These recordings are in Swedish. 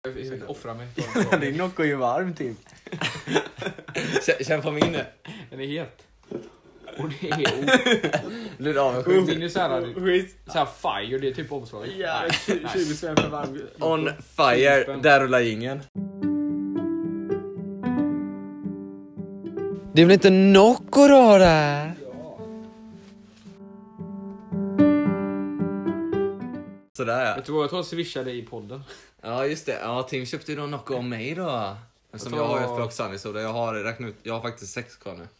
Jag offrar mig. Det är Nocco ju varm typ. Känn på min nu. Den är het. Och det är Blir av med skit. min är såhär fire, det är typ omslaget. Ja, 20 spänn för varm. On fire, där rullar ingen. Det är väl inte Nocco då där? Sådär ja. Vet du vad, jag tror jag swishade i podden. Ja just det, ja Tim köpte ju då Nocco om mig då. Som jag har ett block Sunny Soda, jag har räknat ut, jag har faktiskt 6 kvar nu.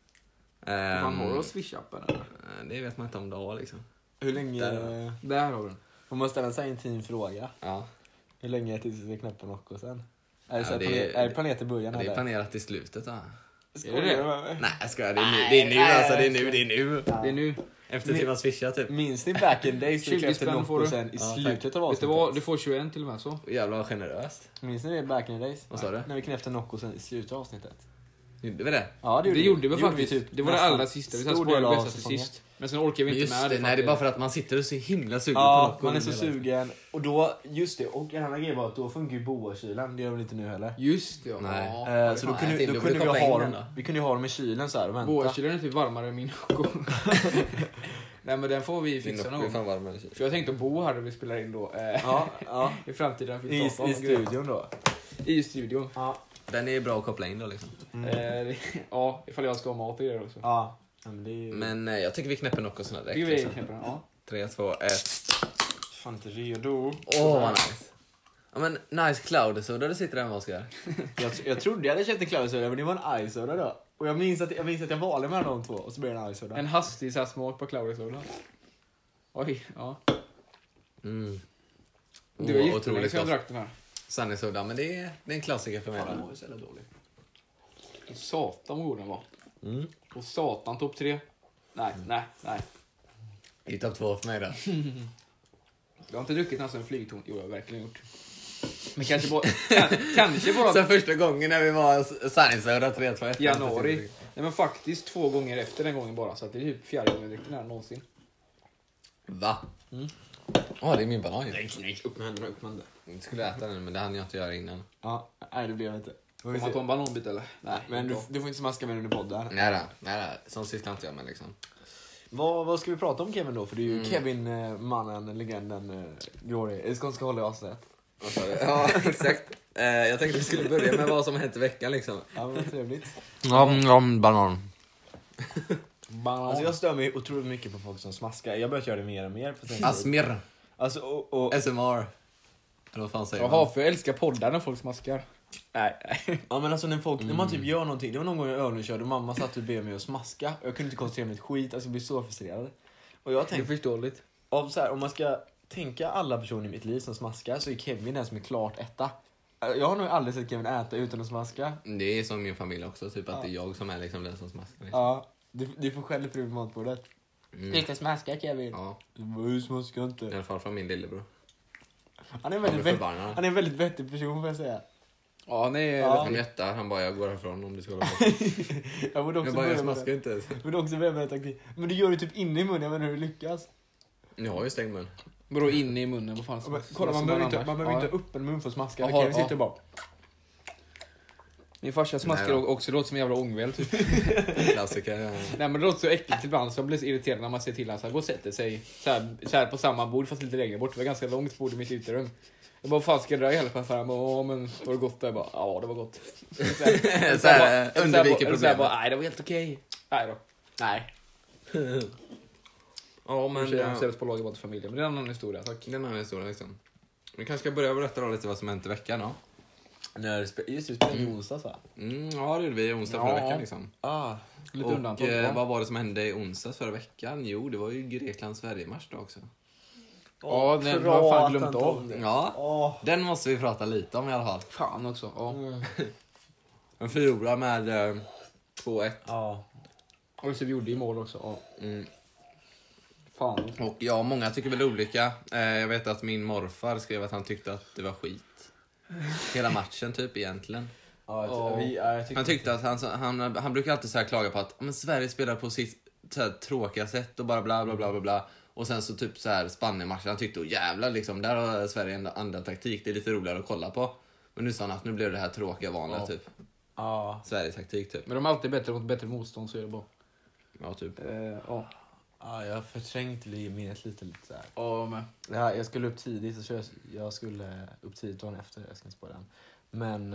Man har du swish-appen eller? Det vet man inte om det har liksom. Hur länge... Där har du den. Man måste ställa en sån här intim fråga. Ja. Hur länge tills vi knäpper Nocco sen? Är det, så Ja, här är det planerat i början Det är eller? planerat i slutet va? Skojar du med mig? Nej jag skojar, det är nu alltså, det är nu. Det är nu. Efter till man swishar typ. Minns ni back in days när vi 20 knäppte spänn får Nocco du. sen i Ja, slutet av Vet du vad, avsnittet? du får 21 till och med så. Jävlar vad generöst. Minns ni det back in the days? Vad sa du? När vi knäppte Nocco sen i slutet av avsnittet. Gjorde vi det? Ja, Det gjorde vi vi faktiskt. typ Det var det nästan allra sista. Vi stor satt del på av det bästa till säsongen. sist. Men sen orkar vi inte Just med det, nej det är bara för att man sitter och så himla sugen på Ja, Nocco. man är så sugen. Och då, just det, och en annan grej var att då funkar ju boakylen. Det gör väl inte nu heller. Just det, ja. Nej. Ja. Så då fan, kunde, jag då tänkte, kunde då vi koppla ha in dem, den då. vi kunde ju ha dem i kylen så här och vänta. Boakylen är typ varmare än min Nocco. Nej men den får vi fixa någon gång. varmare. För jag tänkte bo här där vi spelar in då. Ja, I framtiden. I studion då. I studion. Ja. Den är bra att koppla in då liksom. Ja, ifall jag ska ha mat i det också. Ja. Men det är ju... Men jag tycker vi knäpper Nocco såna direkt. Det är vi Liksom. knäpper den, ja. 3, 2, 1. Fan inte redo. Åh vad nice. Ja men nice cloud soda du sitter där med Oskar. Jag trodde jag hade köpt en cloud soda, men det var en ice soda då. Och jag minns att jag valde mellan de två och så blev det en ice soda. En hastig så här smak på Claudia-soda. Oj, ja. Mm. Det var jättelänge otroligt sedan jag gott. drack den här. Sunny soda, men det är en klassiker för mig Fan, den då. var ju så jävla dålig. Satan vad god den var. Mm. Och satan topp 3. Nej. I topp 2 för mig då. Jag har inte druckit nästan en flygton. Jo, jag har verkligen gjort. Men kanske bara... kanske bara... Sen första gången när vi var Sunny soda 3, 2, 1. Januari. Nej men faktiskt 2 gånger efter den gången bara. Så att det är typ 4:e gången jag dricker den här någonsin. Va? Åh, det är min banan ju. Nej, upp med händerna, upp med händerna. Jag skulle äta den, men det hann jag inte göra innan. Ja, nej det blev inte. Får man ta en bananbit eller? Nej, Men du får inte smaska med under podden. Nej, sånt sysslar inte jag med liksom. Vad ska vi prata om Kevin då? För det är ju Kevin, mannen, legenden, Glory. Skånska hålla i avsnitt. Vad sa du? Ja, exakt. Jag tänkte vi skulle börja med vad som har hänt i veckan liksom. Ja, men trevligt. Banan. Alltså jag stör mig otroligt mycket på folk som smaskar. Jag har börjat göra det mer och mer. På sin Asmir. Alltså, och SMR. Eller vad fan säger man? Jaha, för jag älskar poddar när folk smaskar. Nej. ja, men alltså när man typ gör någonting. Det var någon gång jag övningskörde och mamma satt och bed mig att smaska. Jag kunde inte koncentrera mig ett skit. Alltså jag blev så frustrerad. Och jag Det är tänkte, förståeligt. om man ska tänka alla personer i mitt liv som smaskar så är Kevin den som är klart etta. Jag har nog aldrig sett Kevin äta utan att smaska. Det är som min familj också, typ att det är jag som är liksom den som smaskar. Liksom. Ja, du får själv prova matbordet. Riktigt smaska Kevin. Ja, Hur smaskar i inte? alla fall från min lillebror. Han är en Jag väldigt, blir förbannad. han är en väldigt vettig person får jag säga. Ja, nej. Ja. Han jättar, han bara jag går härifrån om du ska hålla på. Jag borde också Jag bara jag börja med smaskar det. inte ens. Men också börja med det taktik. Men du gör det typ inne i munnen, jag vet inte hur du lyckas. Jag har ju stängd mun. Vadå inne i munnen? Vad fan? Men, kolla, man behöver inte Ja. upp en mun för att smaska. Jaha, Kevin ja. sitter bara. Min farsa smaskar Nej då. också, det låter som en jävla ångväl typ. Klassiker. Ja. Nej men det låter så äckligt ibland så jag blir så irriterad när man ser till att han går och sätter sig så här på samma bord fast lite längre bort. Det var ganska långt bord i mitt uterum. Jag bara, fan ska jag dra i alla fall? Men var det gott? Jag bara, ja det var gott. Så här, undviker Så problemet. bara, nej det var helt okej. Nej då. Nej. Ja men Jag säljs på lager bara till familjen. Men det är en annan historia, tack. det är en annan historia liksom. Vi kanske ska börja berätta då lite vad som hänt i veckan då. Just det, spelade i onsdags va? Ja det gjorde vi i onsdag förra veckan liksom. Lite Och undantag. vad var det som hände i onsdags förra veckan? Jo det var ju Grekland-Sverige-match då också. Ja, den har jag fan glömt av. det. Ja, den måste vi prata lite om i alla fall. Fan också. Ja. En förlorade med 2-1. Ja. Och så vi gjorde i mål också. Ja. Mm. Fan. Och ja, många tycker väl olika. Jag vet att min morfar skrev att han tyckte att det var skit. Hela matchen typ egentligen. Han tyckte att han brukar alltid så här klaga på att men Sverige spelar på sitt så här tråkiga sätt och bara bla bla bla bla bla. Och sen så typ så här Spanien-matchen, han tyckte jävlar liksom, där har Sverige en andra taktik, det är lite roligare att kolla på. Men nu sa han att nu blev det här tråkiga vanliga typ. Ja. Sverige-taktik typ. Men de är alltid bättre mot bättre motstånd, så är det bara. Ja, typ. Ja. Ja, jag har förträngt minnet lite så här. Ja, men. Ja, jag skulle upp tidigt, så jag skulle upp tidigt dagen efter, jag ska inte spara den. Men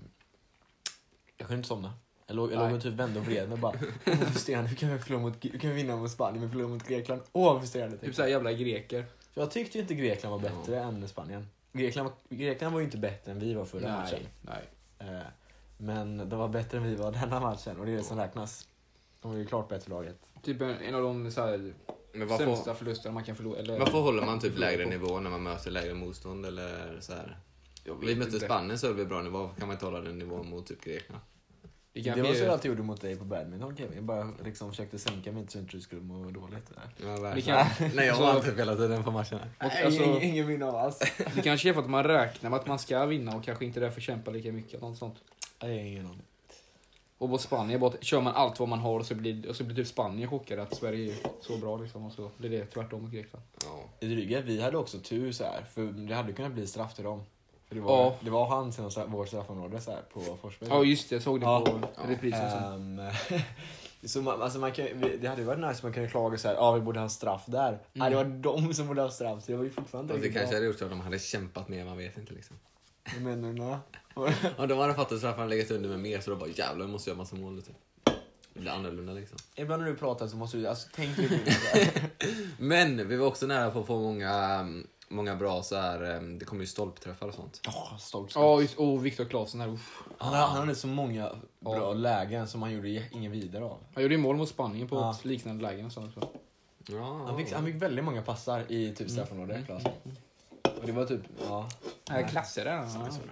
jag kunde inte somna. Jag låg och typ vände och vred mig bara. Åh, vad frustrerande, hur kan vi vinna mot Spanien men förlora mot Grekland? Åh, vad frustrerande. Typ såhär jävla greker. För jag tyckte ju inte Grekland var bättre än Spanien. Grekland var ju inte bättre än vi var förra matchen. Nej. Men de var bättre än vi var denna matchen, och det är det som räknas. De var ju klart bättre laget. Typ en av de så här sämsta förlusterna man kan förlora. Eller, varför håller man typ lägre nivå när man möter lägre motstånd eller så här? Vi mötte Spanien så höll vi bra nivå. Kan man inte hålla den nivån mot typ Grekland? Det var så jag alltid gjorde mot dig på badminton, Kevin. Jag bara liksom försökte sänka mig så inte du skulle må dåligt. Ja, verkligen. Nej, jag var typ hela tiden på matcherna. Alltså, ingen vinner av oss. Det kanske är för att man räknar med att man ska vinna och kanske inte därför kämpa lika mycket. Något sånt. Nej, ingen aning. Och på Spanien bara kör man allt vad man har och så blir typ Spanien chockade att Sverige är så bra liksom, och så blir det tvärtom mot Grekland. Ja. Det dryga, vi hade också tur så här, för det hade kunnat bli straff till dem. För det var han som vårt straffområde så här på Forsberg. Ja, just det, jag såg det på reprisen. Så alltså det hade ju varit nice om man kunde klaga så här, vi borde ha straff där. Nej, det var de som borde ha straff, så det var ju fortfarande det kanske hade gjort så att de hade kämpat mer, man vet inte liksom. Vad menar du nu? Om de hade fattat straffen legat under med mer, så då bara jävlar, måste göra massa mål typ. Det blir annorlunda liksom. Ibland när du pratar så måste du tänka lite. Men vi var också nära på att få många bra så här. Det kommer ju stolpträffar och sånt. Och Viktor Claesson här. Han hade så många bra lägen som han gjorde ingen vidare av. Han gjorde mål mot Spanien på ett liknande lägen och sånt. Ja, han fick väldigt många passar i typ straffområdet, Claesson. Och det var typ, klasser där.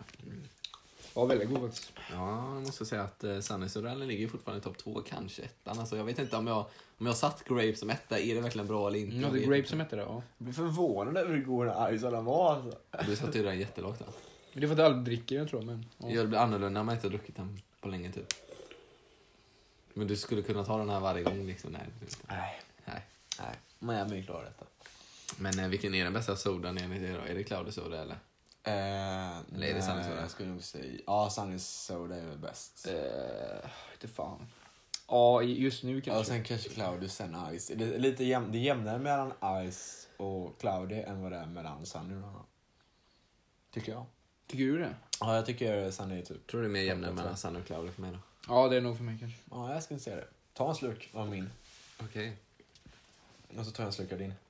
Ja, väldigt god faktiskt. Ja, jag måste säga att Sanne Sorell ligger fortfarande i topp 2, kanske ettan. Alltså, jag vet inte om jag satt Grape som etta, är det verkligen bra eller inte? Ja, det är Grape som etta det, ja. Jag blir förvånad över hur god den Iceland var. Alltså. Du satt ju där jättelågt då. Men det är för att jag aldrig dricker, jag tror. Men, ja. Det blir annorlunda när man inte har druckit den på länge typ. Men du skulle kunna ta den här varje gång liksom? Nej. Men jag är klar detta. Men vilken är den bästa sodan enligt er då? Är det Cloudy Soda eller? Eller är det Sunny Soda? Jag skulle nog säga, Sunny Soda är väl bäst. Inte fan. Ja, just nu kanske. Och sen kanske Cloudy, sen Ice. Det är lite det är jämnare mellan Ice och Cloudy än vad det är mellan Sunny. Tycker jag. Tycker du det? Ja, jag tycker Sunny är typ. Tror du det är mer jämnare mellan Sunny och Cloudy för mig då? Ja, det är nog för mig kanske. Ja, jag skulle säga det. Ta en slurk av min. Okej. Och så tar jag en slurk av din.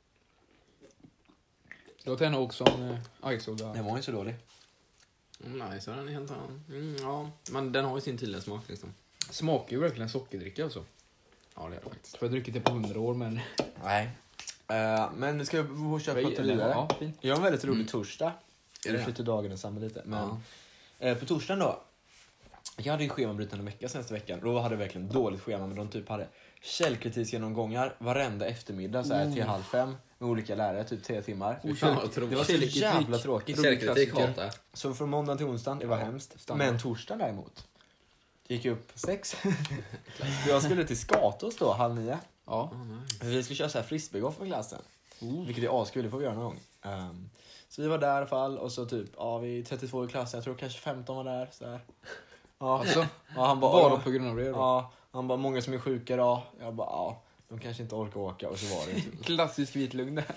Jag tar nog också en Ice-soda. Den var inte så dålig. Nej, så den är helt annan. Ja, men den har ju sin tydliga smak liksom. Smakar ju verkligen sockerdricka alltså. Ja, det är det faktiskt. För jag har druckit det på 100 år, men... Nej. Men nu ska jag prata vidare. Ja, fint. Jag har en väldigt rolig torsdag. Är det? Jag flyttar dagen samma lite. Men på torsdagen då. Jag hade en schemabrytande vecka senaste veckan. Då hade jag verkligen dåligt schema, men de typ hade källkritiksgenomgångar varenda eftermiddag så här till 4:30 med olika lärare, typ 3 timmar. Det var så jävla tråkigt. Källkritik hatar. Så från måndag till onsdagen, det var hemskt. standard. Men torsdagen däremot gick jag upp 6. Jag skulle till Skatos då, 8:30. Ja. Vi ska köra så här frisbeegolf med klassen. Vilket är askul, det får vi göra någon gång. Så vi var där i alla fall, och så typ, vi är 32 i klassen, jag tror kanske 15 var där. Så här. Ja, Alltså, han bara på grund av det då? Ja, han bara, många som är sjuka då. Jag bara, de kanske inte orkar åka, och så var det typ. Klassisk vitlugn där.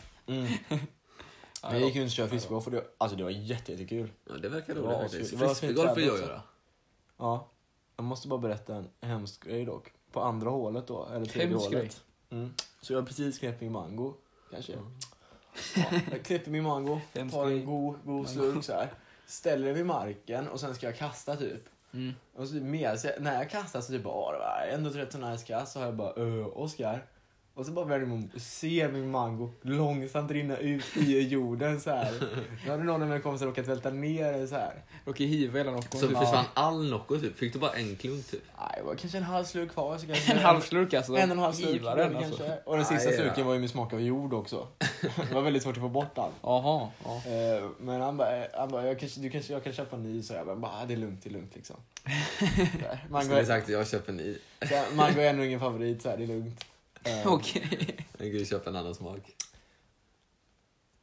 Jag gick ut och köra frisbeegolf, och det var jättekul. Ja, det verkar Det roligt var faktiskt. askul. Det var Frisbeegolf vill jag också. göra. Ja, jag måste bara berätta en hemsk grej dock. På andra hålet då, eller tredje Hemsk hålet. Så jag har precis knäppt min mango, kanske. Ja, jag knäpper min mango, tar en god slurk så här. Ställer den vid marken, och sen ska jag kasta typ. Och så när jag kastar så typ det var ändå rätt så nice kast, så har jag bara Oskar. Och så bara vänder man och ser min mango långsamt rinna ut i jorden så här. Då hade någon av mina kompisar råkat välta ner så här. Råkade hiva hela Nocco. Så försvann all Nocco typ? Fick du bara en klunk typ? Nej, det var kanske en halv slurk kvar. Så kanske En halv slurk alltså? 1,5 slurk Givaren, kanske. alltså. Och den sista Nej, slurken var ju med smak av jord också. Det var väldigt svårt att få bort allt. Jaha. Ja. Men han bara jag kan köpa en ny, så jag bara, det är lugnt liksom. Jag skulle sagt jag köper en ny. Mango är ändå ingen favorit, så här, det är lugnt. Okej. Jag kan ju köpa en annan smak.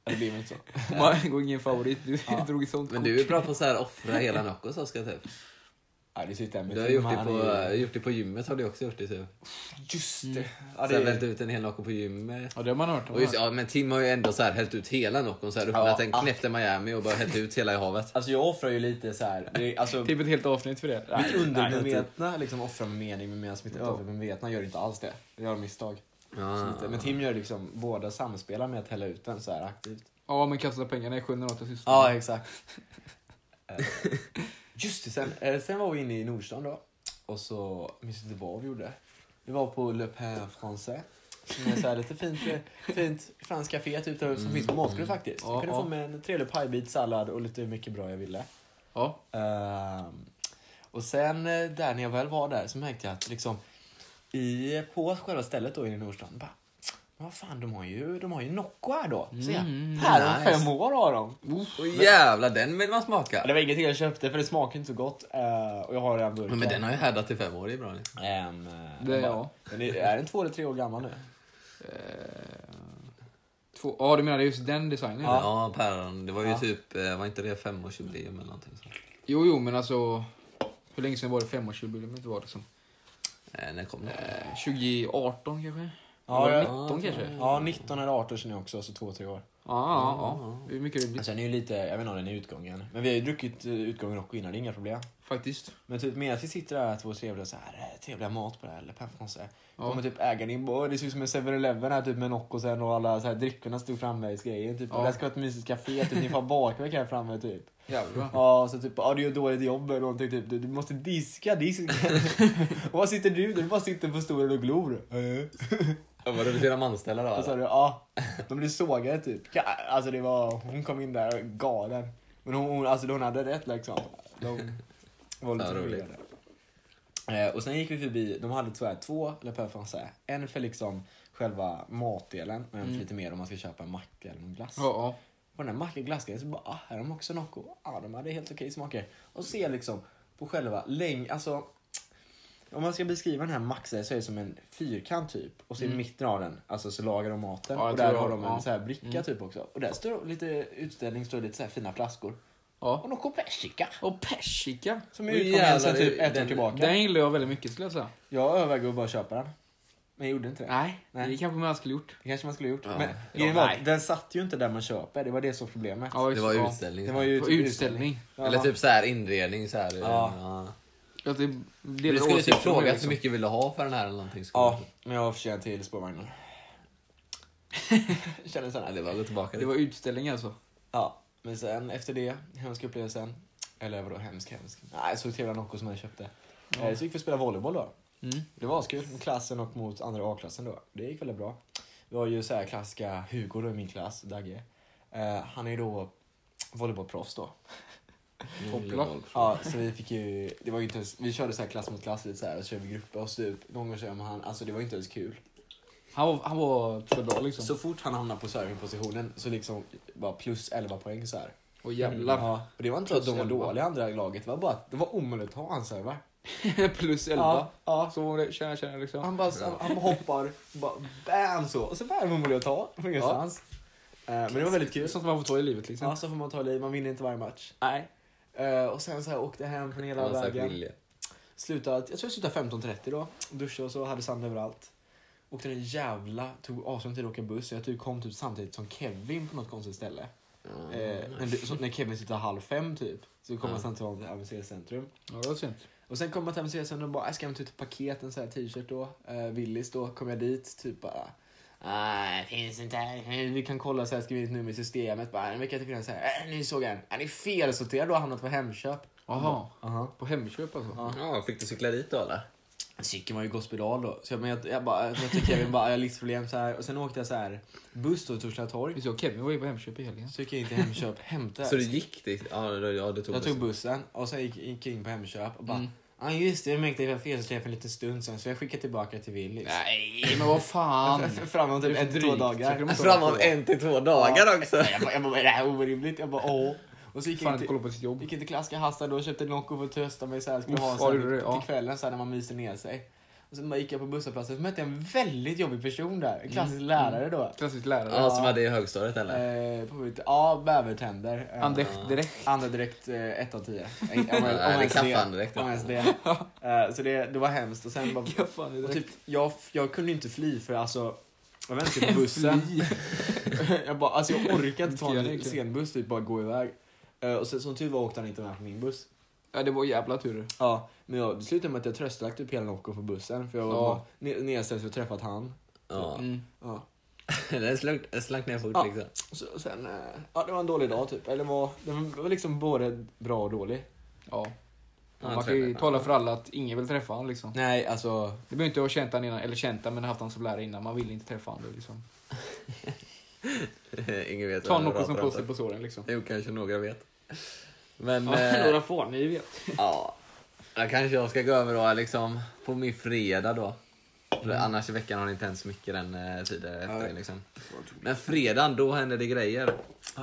Det blir inte så. Mango är ingen favorit. Du drog i sånt Men du är bra på så här offra hela Nocco, så ska jag typ. Ja, det sitter med. Du har gjort det på gymmet, har du också gjort det typ. Just det. Ja, så vält ut en hel Nocco på gymmet. Ja, det har man hört om. Och just, men Tim har ju ändå så här hällt ut hela Noccon, så här öppnat en knäppte Miami och bara hällt ut hela i havet. Alltså jag offrar ju lite så här. Alltså, typ ett helt avsnitt för det. mitt undermedvetna liksom offrar med mening, medan mitt övermedvetna gör inte alls det. Det gör misstag. Men Tim gör liksom båda samspelar med att hälla ut den så här aktivt. Ja, men kasta pengarna i sjön när något är syster. Ja, exakt. Just det, sen var vi inne i Nordstan då. Och så, minns inte vad vi gjorde. Vi var på Le Pain Français. Som är så här lite fint fransk café typ, som finns på Moskva faktiskt. Jag kunde få med en trevlig pajbit, sallad och lite mycket bra jag ville. Ja. Och sen där när jag väl var där så märkte jag att liksom på själva stället då i Nordstan bara, vad fan, de har ju Nocco här då. Så här om 5 år har de. Jävlar, den vill man smaka. Det var ingenting jag köpte för det smakar inte så gott. Och jag har redan burkat. Men den har ju härdat i 5 år, det är bra. Den är den 2 eller 3 år gammal nu? Ja, du menar just den designen? Ja, päron. Det var ju typ, var inte det 5-årsjubileum eller någonting så? Jo, men alltså, hur länge sedan var det 5-årsjubileum? Det var det som? När kom det? 2018 kanske? Ja, 19 kanske? Ja, 19 eller 18 sedan också, så 2-3 år. Ja. Det är mycket rimligt. Sen är ju lite, jag vet inte om den är utgången. Men vi har ju druckit utgången också innan, det är inga problem. Faktiskt. Men typ med att vi sitter där, 2 trevliga så här, trevliga mat på det här, eller pannfranse. Kommer typ ägaren in, det ser ut som en 7-Eleven här typ med Nocco sen, och alla så här drickorna stod framme i grejen typ. Och det ska vara ett mysigt café, typ, ni får bakverk här framme typ. Jävlar. Ja, så typ, du gör dåligt jobb eller någonting typ. Du måste diska. Och vad sitter du bara sitter på stolen och glor. Var det dina manställare då? Alltså, de blev sågade typ. Alltså det var, hon kom in där galen. Men hon hade rätt liksom. De var lite förvirrade. Och sen gick vi förbi, de hade 2 Le Pain Français. En för liksom själva matdelen, men för lite mer om man ska köpa en macka eller en glass. Ja. På den här macka glassgrejen så bara, här har de också Nocco. De hade helt okej smaker. Och se liksom på själva alltså om man ska beskriva den här maxen så är det som en fyrkant typ. Och så i mitten av den, alltså så lagar de maten. Och där har de en så här bricka typ också. Och där står lite utställning, står lite så här fina flaskor. Ja. Och Nocco persika. Och persika. Som är utgången sen typ 1 år tillbaka. Den gillar jag väldigt mycket, skulle jag säga. Jag övervägde att bara köpa den. Men jag gjorde inte det. Nej. Det är kanske man skulle gjort. Det kanske man skulle gjort. Ja. Men den satt ju inte där man köper. Det var det som problemet. Ja, det var utställning. Det var ju typ utställning. Eller typ så här inredning så här. Ja, det du skulle typ fråga hur mycket vill du ha för den här eller någonting. Ja, men jag har förtjänat till spårvagnen. Känner så här. Det var gå tillbaka. Det var utställning alltså. Ja, men sen efter det, hemska upplevelsen. Eller vadå, hemsk. Nej, så trevliga Nocco som jag köpte. Så gick vi spela volleyboll då. Det var kul med klassen och mot andra A-klassen då. Det gick väldigt bra. Det var ju så här klassiska Hugo då i min klass, Dagge. Han är ju då volleybollproffs då. Ja, så vi fick ju, det var ju inte ens, vi körde så här klass mot klass lite så här, och så körde vi grupper och stup. Någon gång körde han, alltså det var inte ens kul. Han var för bra liksom. Så fort han hamnade på servingpositionen så liksom bara plus 11 poäng så här. Och jävlar. Ja, och det var inte att de var dåliga andra laget, det var bara att det var omöjligt att ha en server. Plus 11. Ja. Så var det, känna liksom. Han hoppar, bara bam så. Och så var det omöjligt att ta från ingenstans. Men det var väldigt kul. Sånt man får ta i livet liksom. Ja, så får man ta i livet. Man vinner inte varje match. Nej. Och sen så här åkte jag hem från hela vägen. Jag tror jag slutade 15:30 då. Duschade och så, hade sand överallt. Åkte den jävla, tog avstånd till att åka buss. Jag kom typ samtidigt som Kevin på något konstigt ställe. När Kevin sitter 4:30 typ. Så kommer man samtidigt till ABC centrum. Ja, det var synd. Och sen kom man till ABC centrum och bara, jag ska hämta ut ett paket, en sån här t-shirt då. Willis då, kom jag dit typ bara. Nej, finns inte här. Vi kan kolla så här, skriva in ett nummer i systemet. Bara, en vecka till finns så här. Ni såg en. Ni är felsorterad då, har hamnat på Hemköp. Jaha. På Hemköp alltså. Ja, fick du cykla dit då eller? Cykeln var ju gospedal då. Så jag tycker Kevin bara, jag har livsproblem så här. Och sen åkte jag så här buss då till Torsla torg. Vi såg Kevin var ju på Hemköp i helgen. Så gick jag in till Hemköp, hämtade. Så du gick dit? Ja, du tog jag tog bussen och sen gick jag in på Hemköp och bara, ja just det, jag märkte att jag felsorterade för en liten stund sen. Så jag skickade tillbaka till Willys. Nej, men vad fan. Framåt typ 1-2 dagar. Framåt 1-2 dagar också. Jag bara, det här är orimligt. Jag bara, åh. Och så gick jag kolla på sitt jobb. Gick in till klassiska Hasta då och köpte Nocco för att trösta mig så här. Skulle ha så här, till kvällen så här, när man myser ner sig. Och sen gick jag på busshållplatsen och mötte jag en väldigt jobbig person där. En klassisk lärare då. Klassisk lärare. Ja, som hade i högstadiet eller? Bävertänder. Andra direkt 1 av 10. Så det var hemskt. Och sen bara, och typ, jag kunde inte fly för alltså... Jag väntade på bussen. jag orkade inte ta en senbuss typ bara gå iväg. Och sen som tur var åkte han inte med på min buss. Ja, det var jävla tur. Ja, men det slutade med att jag tröstlagt upp hela Nocco på bussen. För jag var nedställd för att träffat han. Ja. Ja. Det slank ner fort liksom. Så sen, det var en dålig dag typ. Eller det var liksom både bra och dålig. Ja. Man kan ju tala för alla att ingen vill träffa han liksom. Nej, alltså... Det behöver inte ha känt han innan, eller känt han men haft han som lärare innan. Man vill inte träffa han då liksom. Ingen vet. Ta något som plåster på såren liksom. Jo, kanske några vet. Men... några får ni vet. Ja. Kanske jag ska gå över då liksom på min fredag då. För annars i veckan har det inte hänt så mycket den tiden efter det liksom. Men fredagen, då hände det grejer.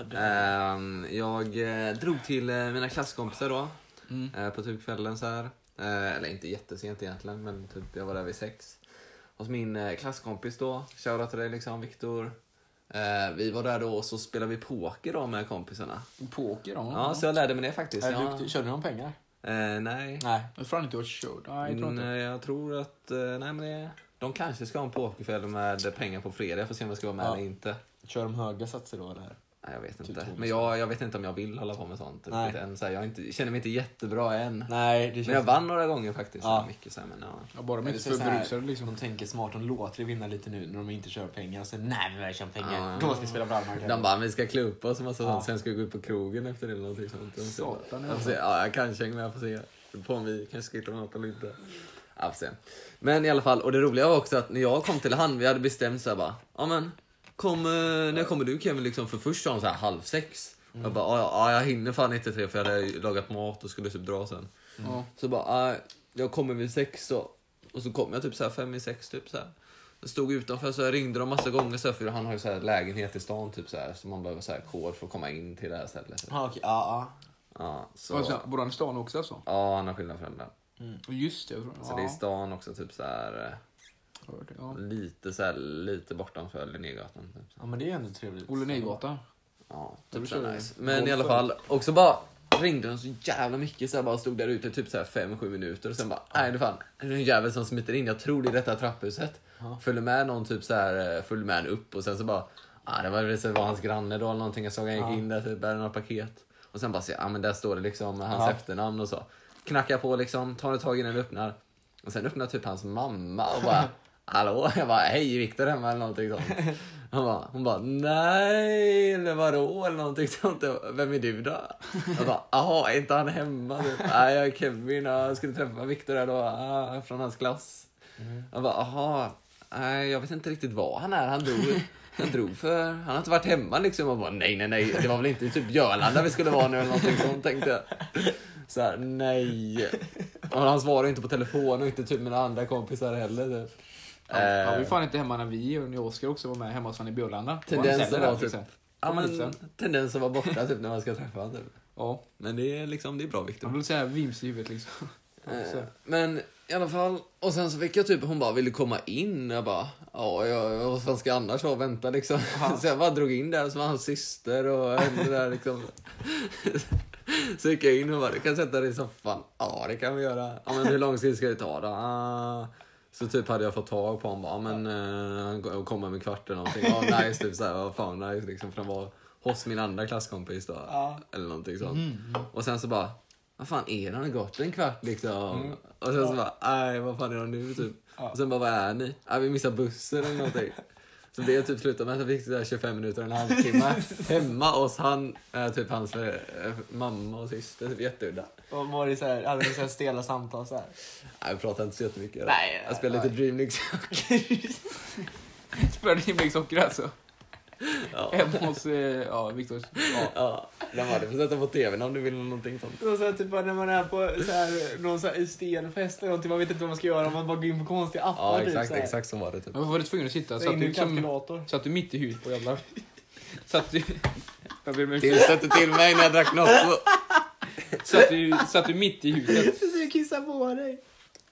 Jag drog till mina klasskompisar då. På typ kvällen så här. Eller inte jättesent egentligen, men typ jag var där vid 6. Hos min klasskompis då, shoutout till dig liksom, Viktor. Vi var där då och så spelade vi poker då med kompisarna. Poker då? Ja, så jag lärde mig det faktiskt. Körde du någon pengar? Nej. Jag tror inte du har kört. Jag tror att... Nej, men de kanske ska ha en pokerkväll med pengar på fredag. Jag får se om jag ska vara med eller inte. Kör de höga satser då eller? Nej, jag vet inte. Men jag vet inte om jag vill hålla på med sånt. Jag känner mig inte jättebra än. Nej, men jag vann några gånger faktiskt. Mycket så här, men bara med inte för brusade liksom. De tänker smart, de låter det vinna lite nu när de inte kör pengar. Och sen nej, men jag kör pengar. Då ska vi spela brandmark. De bara, vi ska klubba och massa sånt. Sen ska vi gå ut på krogen efter det eller någonting sånt. Jag kanske hänger med, jag får se. På om vi kanske ska hitta något eller inte. Men i alla fall, och det roliga var också att när jag kom till han, vi hade bestämt så här bara, men när kommer du Kevin liksom, för först sa han så här 5:30. Jag bara, jag hinner fan inte 3 för jag hade lagat mat och skulle typ dra sen. Så bara, jag kommer vid 6 då. Och så kom jag typ så här 5:06 typ så här. Jag stod utanför så jag ringde dem massa gånger så här, för han har ju så här lägenhet i stan typ så här, så man behöver så här kod för att komma in till det här stället. Okej, så bor han i stan också alltså? Ja, han har skilda föräldrar. Just det, jag tror. Så det är i stan också typ så här. Lite så här, lite bortanför Linnégatan typ. Ja, men det är ändå trevligt. Linnégatan. Ja, typ så nice. Men i alla fall också bara ringde de så jävla mycket så jag bara stod där ute typ så här 5-7 minuter och sen bara nej det fan är en jävel som smiter in. Jag tror det är detta trapphuset. Följde med någon typ så här, följde med upp och sen så bara det var hans granne då eller någonting. Jag såg han gick in där typ bärde några paket och sen bara så men där står det liksom hans efternamn och så. Knackar på liksom, tar ett tag innan den öppnar. Och sen öppnar typ hans mamma och bara hallå, jag bara hej Viktor hemma eller någonting sånt. Hon bara nej, eller vadå eller någonting sånt. Vem är du då? Jag bara är inte han hemma? Nej, jag är Kevin och jag skulle träffa Viktor där då från hans klass. Jag bara nej, jag vet inte riktigt vad han är. Han drog för han har inte varit hemma liksom. Jag bara nej, det var väl inte typ Göland där vi skulle vara nu eller någonting sånt tänkte jag. Så här, nej. Och han svarade inte på telefon och inte typ mina andra kompisar heller typ. Ja, vi fan inte hemma när vi och Oskar också var med hemma hos han i Björlanda. Tendensen var typ tendensen var borta typ när man ska träffa honom typ. Ja. Men det är liksom, det är bra Viktor. Man vill säga vims i huvudet liksom. Men i alla fall, och sen så fick jag typ, hon bara, vill du komma in? Jag bara, vad fan ska jag annars vara och vänta liksom. Så jag bara drog in där och så var hans syster och henne där liksom. Så gick jag in och bara, du kan sätta dig i soffan. Ja, det kan vi göra. Ja, men hur lång tid ska det ta då? Så typ hade jag fått tag på honom. Han kommer med kvart eller någonting. Ja, nice, typ såhär, vad fan nice liksom. För han var hos min andra klasskompis då. Eller någonting sånt. Och sen så bara, vad fan är det? Han har gått en kvart liksom. Och sen så bara, nej, vad fan är han nu typ? Och sen bara, vad är ni? Vi missar bussen eller någonting. Så det typ slutade med att jag fick där 25 minuter och en halvtimme hemma hos han, typ hans mamma och syster, typ jätteudda. Och var det så här, hade ni så här stela samtal så här? Nej, jag pratade inte så jättemycket. Nej, jag spelade lite Dream League Soccer. Spelade Dream League Soccer alltså? Ja. Hemma hos Viktor. Ja, den var det. Får sätta på tv om du vill någonting sånt. Och så typ när man är på så här, någon så här stenfest eller någonting, man vet inte vad man ska göra, man bara går in på konstiga appar. Ja, typ, exakt så var det typ. Men var du tvungen att sitta? Satt du mitt i huset på jävlar? Satt du... Tillsatte till mig när jag drack Nocco. Satt du mitt i huset? Du kissar på dig.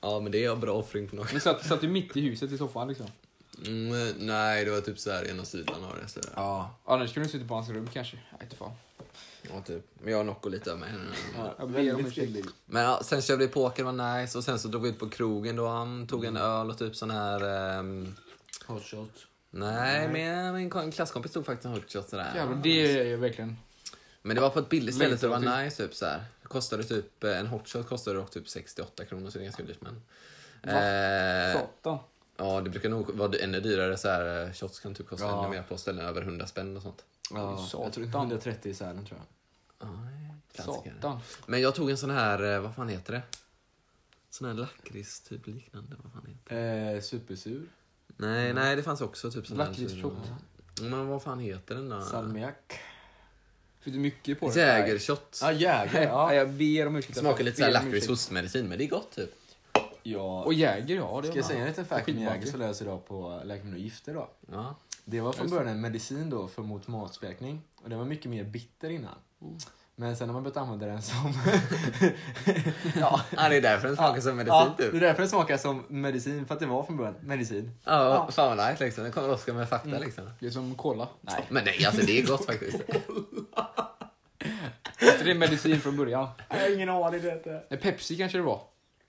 Ja, men det är bra offring på något. Men satt du mitt i huset i soffan liksom? Nej, det var typ så här ena sidan av det. Så där. Ja. Annars skulle du sitta på hans rum kanske. Jag vet inte fan. Ja, typ. Men jag har Nocco lite av mig. Väldigt skyldig. Men ja, sen körde vi poker, var nice. Och sen så drog vi ut på krogen då. Han tog en öl och typ sån här... Hot shot. Nej, men min klasskompis tog faktiskt en hot shot sådär. Jävlar, det är ju verkligen... Men det var på ett billigt ställe så det var Längtar nice typ såhär. Det kostade typ, en hot shot kostade dock typ 68 kronor så det är ganska dyrt men... Satan. Ja, det brukar nog vara ännu dyrare så här. Shots kan typ kosta ännu mer på ställen över 100 spänn och sånt. Ja, jag tror 130 i Sälen tror jag. Satan. Men jag tog en sån här, vad fan heter det? Sån här lakrits typ liknande, vad fan heter det? Supersur. Nej, det fanns också typ sån här. Lakritsshot. Men vad fan heter den då? Salmiak. Finns det mycket på det? Jägershot. Ja, jäger. Ja, Ja. jag ber om ursäkt. Smakar lite såhär lakrits-hostmedicin, men det är gott typ. Ja. Och jäger, ja. Det Ska jag säga en liten fact med skitbra. jäger så läser jag idag på läkemedel och gifter då. Ja. Det var från början en medicin då för mot matspräkning. Och den var mycket mer bitter innan. Men sen har man börjat använda den som... Ja, det är därför den smakar som medicin ja, typ. det är därför den smakar som medicin. För att det var från början medicin. Ja, fan vad nice liksom. Den kommer Oskar med fakta liksom. Det är som cola. Nej. Men nej, alltså det är gott faktiskt. Det är medicin från början. Jag har ingen aning det. Nej, Pepsi kanske det var.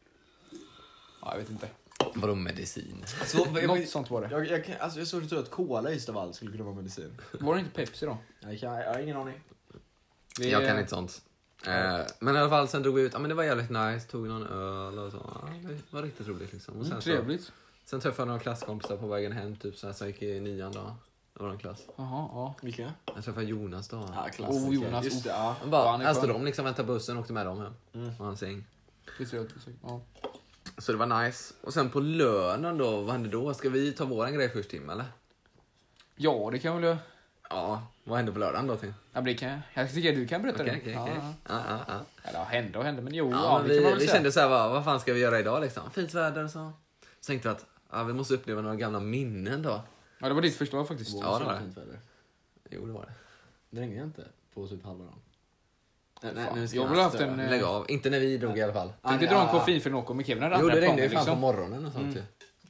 Ja, jag vet inte. Vadå medicin? Något sånt var det. Jag såg det att cola just av allt skulle kunna vara medicin. Var det inte Pepsi då? Jag har ingen aning. Jag kan inte sånt. Men i alla fall sen drog vi ut, ja men det var jävligt nice, tog någon öl och så. Ja, det var riktigt roligt liksom. Och sen, Trevligt. sen träffade jag några klasskompisar på vägen hem typ så här, som gick i 9:an då. Det var en klass. Jaha, ja. Vilka? Jag träffade Jonas då. Ja, klassiker. Jonas. Just det, ja. Han bara, Fan, det är här står skönt. de liksom, väntade bussen och åkte med dem hem. Och hans gäng. Det är trevligt. Ja. Så det var nice. Och sen på lördagen då, vad hände då? Ska vi ta våran grej först Tim eller? Ja, det kan väl jag... Ja, vad hände på lördagen då Tim? Ja, men det kan jag. Jag tycker du kan berätta Okej. det. Ja. Eller hände, men jo, Ja, det kan man väl vi säga. kände så här, vad fan ska vi göra idag liksom? Fint väder och så. Så tänkte vi att vi måste uppleva några gamla minnen då. Ja, det var ditt förslag faktiskt. Ja, det var det. Fint väder. Jo, det var det. Det regnade inte på typ halva dagen. Fan, jag har väl haft en... Lägg av. Inte när vi drog i alla fall. Tänkte dra en koffein för Nocco med Kevin hade Jo, andra det regnade ju planer, fan på morgonen och sånt ju.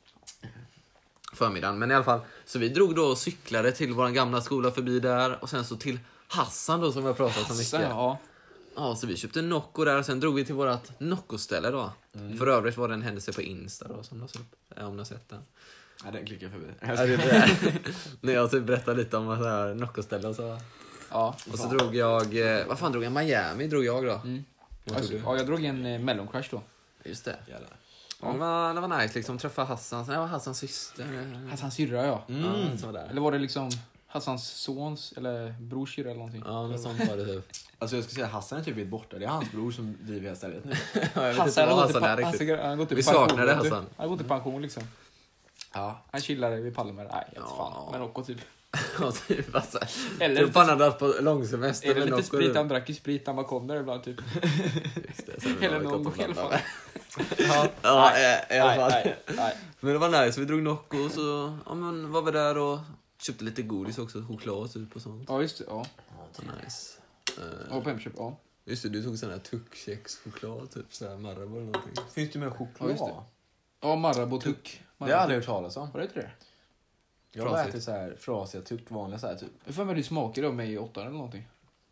Förmiddagen, men i alla fall. Så vi drog då och cyklade till vår gamla skola förbi där. Och sen så till Hassan då som vi har pratat så mycket. Ja. Ja, så vi köpte Nocco där och sen drog vi till vårat Nocco-ställe då. För övrigt var det en händelse på Insta då som lades upp. Om ni har sett den. Ja, den klickar förbi. Ja, det är det. När jag typ berättade lite om vad så här Nocco-ställe och så. Ja. Och så drog jag, vad fan drog jag? Miami drog jag då. Vad tog du? Ja, jag drog en melloncrush då. Just det. Jävlar. Ja, det var nice liksom, träffa Hassan. Sen var Hassans syster. Hassans syrra, ja. Ja, så var det. Eller var det liksom Hassans sons eller brors syrra eller någonting? Ja, men sånt var det typ. Alltså jag ska säga Hassan är typ helt borta. Det är hans bror som driver hela stället nu. Ja, jag vet inte Hassan vad har gått Hassan är riktigt. han har gått i Vi pension, saknar det, vet du. Hassan. Han har gått i pension liksom. Ja. Han chillar vid Palmer. Nej, jag vet Ja. fan. Men Nocco typ. Ja, typ alltså. Eller Typ han hade varit på långsemester Är det med lite Nocco. sprit? Han drack ju sprit när man kom där ibland typ. Just det, sen Eller var det någon gott att gång i alla blanda. fall. Ja, i alla fall. Nej. Men det var nice, vi drog Nocco och så var vi där och köpte lite godis också, choklad typ och sånt. Ja, just det. Ja. Så nice. Ja, på Hemköp. Ja. Just det, du tog sån här tuckkex-choklad, typ såhär Marabou eller någonting. Finns det med Ja, choklad? just det. Ja, Marabou tuck. Det har jag aldrig hört talas om. Var det inte det? Jag har Frasigt. ätit så här frasiga tuck, vanliga så här typ. Jag får med det smakar av mig i 8 eller någonting.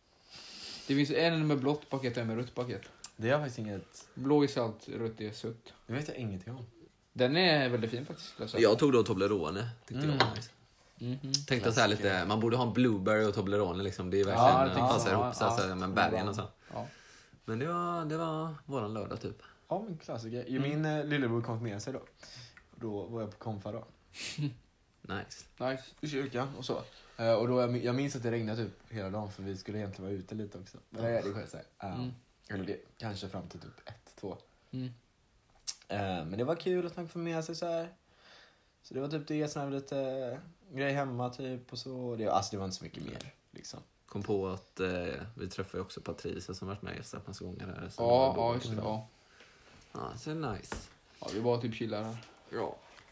Det finns en med blått paket och en med rött paket. Det har faktiskt inget... Blå är salt, rött är sött. Det vet jag ingenting om. Den är väldigt fin faktiskt. Jag tog då Toblerone, tyckte jag var nice. Mhm. Tänkte så här lite, man borde ha en blueberry och Toblerone liksom. Det är verkligen, Ja, det tänkte passar jag. ihop så här, med bergen och så. Ja. Men det var våran lördag typ. Ja, men klassiker. Min lillebror kom med sig då. Då var jag på konfa då. Nice. Nice. I kyrkan och så. Och då jag minns att det regnade typ hela dagen för vi skulle egentligen vara ute lite också. Men det kan jag säga. Eller det, kanske fram till typ 1-2. Mm. Men det var kul att man får med sig så här. Så det var typ det, sån här lite grej hemma typ och så. Alltså det var inte så mycket mer liksom. Kom på att vi träffade också Patricia som varit med i Gästra massa gånger här. Så Ja, det var just det. Ja. Ja, så är det nice. Ja, vi var typ chillar här. Ja.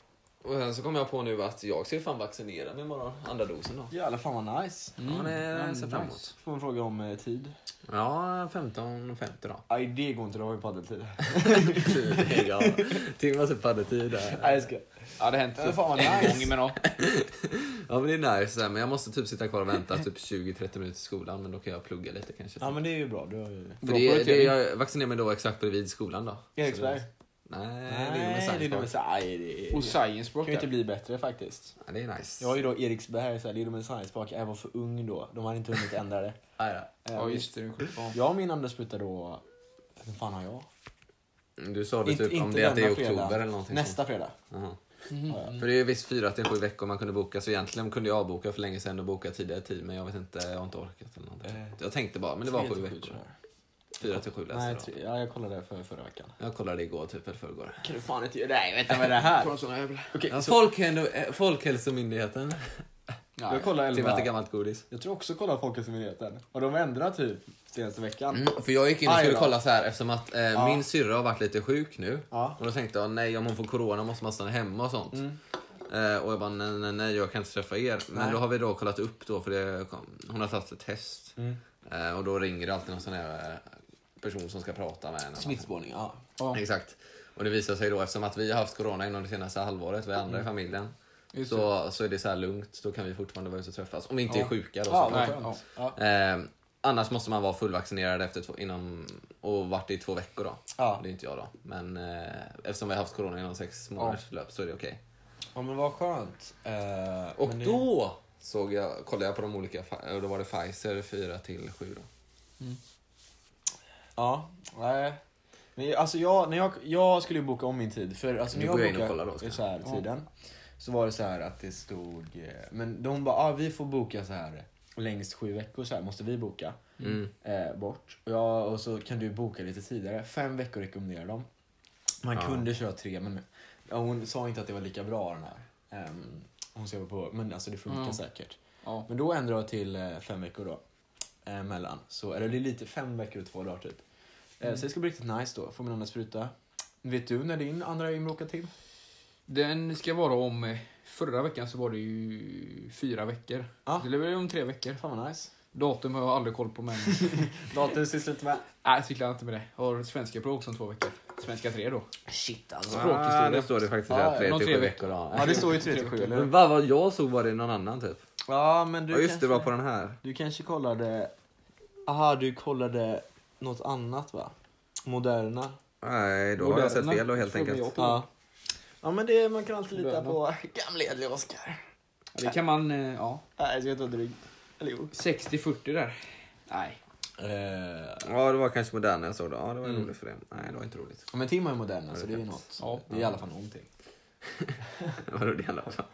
Och sen så kom jag på nu att jag ska fan vaccinera mig imorgon. Andra dosen då. Jävlar fan vad nice. Ja, det ser fram emot. Får man fråga om tid? Ja, 15.50 då. Nej, det går inte. Då har vi paddeltid. Ja, timmar så paddeltid där. Nej, jag ska. Ja, det har hänt fan vad en nice. gång men då. Ja, men det är nice. Men jag måste typ sitta kvar och vänta typ 20-30 minuter i skolan. Men då kan jag plugga lite kanske. Ja, men det är ju bra. Du har ju... För jag vaccinerar mig då exakt bredvid skolan då. Eriksberg? Nej, Det är det är Science Park. Och Science Park kan ju inte bli bättre faktiskt. Ja, det är nice. Jag har ju då Eriksberg, så här, Lidom Science Park. Jag var för ung då. De hade inte hunnit ändra det. Ja, just det. Jag och min andra spruta då... Vad fan har jag? Du sa det Inte- typ om inte det att det är denna fredag. oktober eller någonting. Nästa fredag. Jaha. Ja. För det är ju visst 4-7 veckor man kunde boka. Så egentligen kunde jag avboka för länge sedan och boka tidigare tid. Men jag vet inte, jag har inte orkat eller någonting. Jag tänkte bara, men det var 7 veckor. 4-7 läste Nej, jag. ja, jag kollade förra veckan. Jag kollade igår typ, eller förrgår. Kan du fan inte göra det? Nej, vänta, vad är det här? Okej, Ja, så Folkhälsomyndigheten. jag kollar Till att det är 11. gammalt godis. Jag tror också kolla Folkhälsomyndigheten. Och de ändrar typ senaste veckan. För jag gick in och Aj skulle då. kolla så här eftersom att min syrra har varit lite sjuk nu. Ja. Och då tänkte jag, nej om hon får corona måste man stanna hemma och sånt. Och jag bara, nej jag kan inte träffa er. Men Nej. då har vi då kollat upp då, för hon har tagit ett test. Och då ringer det alltid någon sån här person som ska prata med henne. Smittspårning, ja. Ja. Exakt. Och det visar sig då, eftersom att vi har haft corona inom det senaste halvåret, vi andra i familjen. Just Så är det så här lugnt, då kan vi fortfarande vara ute och träffas. Om vi inte är sjuka då Ja, såklart. nej, ja. Annars måste man vara fullvaccinerad efter och varit i 2 veckor då. Ja. Det är inte jag då. Men eftersom vi har haft corona inom 6 månaders löp så är det okej. Ja, men vad skönt. Och men det- då kollade jag på de olika, och då var det Pfizer 4-7 då. Ja, nej. Men alltså jag skulle ju boka om min tid. För alltså när Nu jag går jag in och bokade kollar då, ska jag. så här tiden. Så var det så här att det stod... Men de bara, vi får boka så här längst 7 veckor så här måste vi boka. Bort. Och så kan du boka lite tidigare. 5 veckor rekommenderar de. Man kunde köra 3 men hon sa inte att det var lika bra den här. Hon ser på, men alltså det funkar säkert. Ja. Men då ändrar jag till 5 veckor då. Mellan. Så eller det är lite 5 veckor och 2 dagar typ. Så det ska bli riktigt nice då. Får min andra spruta. Vet du när din andra är inbokad till? Den ska vara om... Förra veckan så var det ju 4 veckor. Ja. Det blir om 3 veckor. Fan vad nice. Datum har jag aldrig koll på men... Datum sysslar inte med. Nej, cyklar inte med det. Jag har svenska prov också om 2 veckor. Svenska 3 då. Shit alltså. Språkhistoria. Det står det faktiskt Ja, där, 3 någon till 3 7 veckor då. Ja, det står ju 3-7 eller? Men vad jag såg var det någon annan typ. Ja, men du Ja just kanske, det, var på den här. Du kanske kollade... Aha, du kollade något annat va? Moderna. Nej, då har jag sett fel då helt enkelt. Ja. Ja, men det man kan alltid lita på gamla Edli Oskar. Det kan man... Ja. Nej, jag ska inte vara dryg. Eller jo. 60-40 där. Nej. Ja, det var kanske Moderna jag såg då. Ja, det var roligt för det. Nej, det var inte roligt. Ja, men Tim är ju Moderna så det är ju något. Ja. Det är i alla fall någonting. Vadå det i alla fall?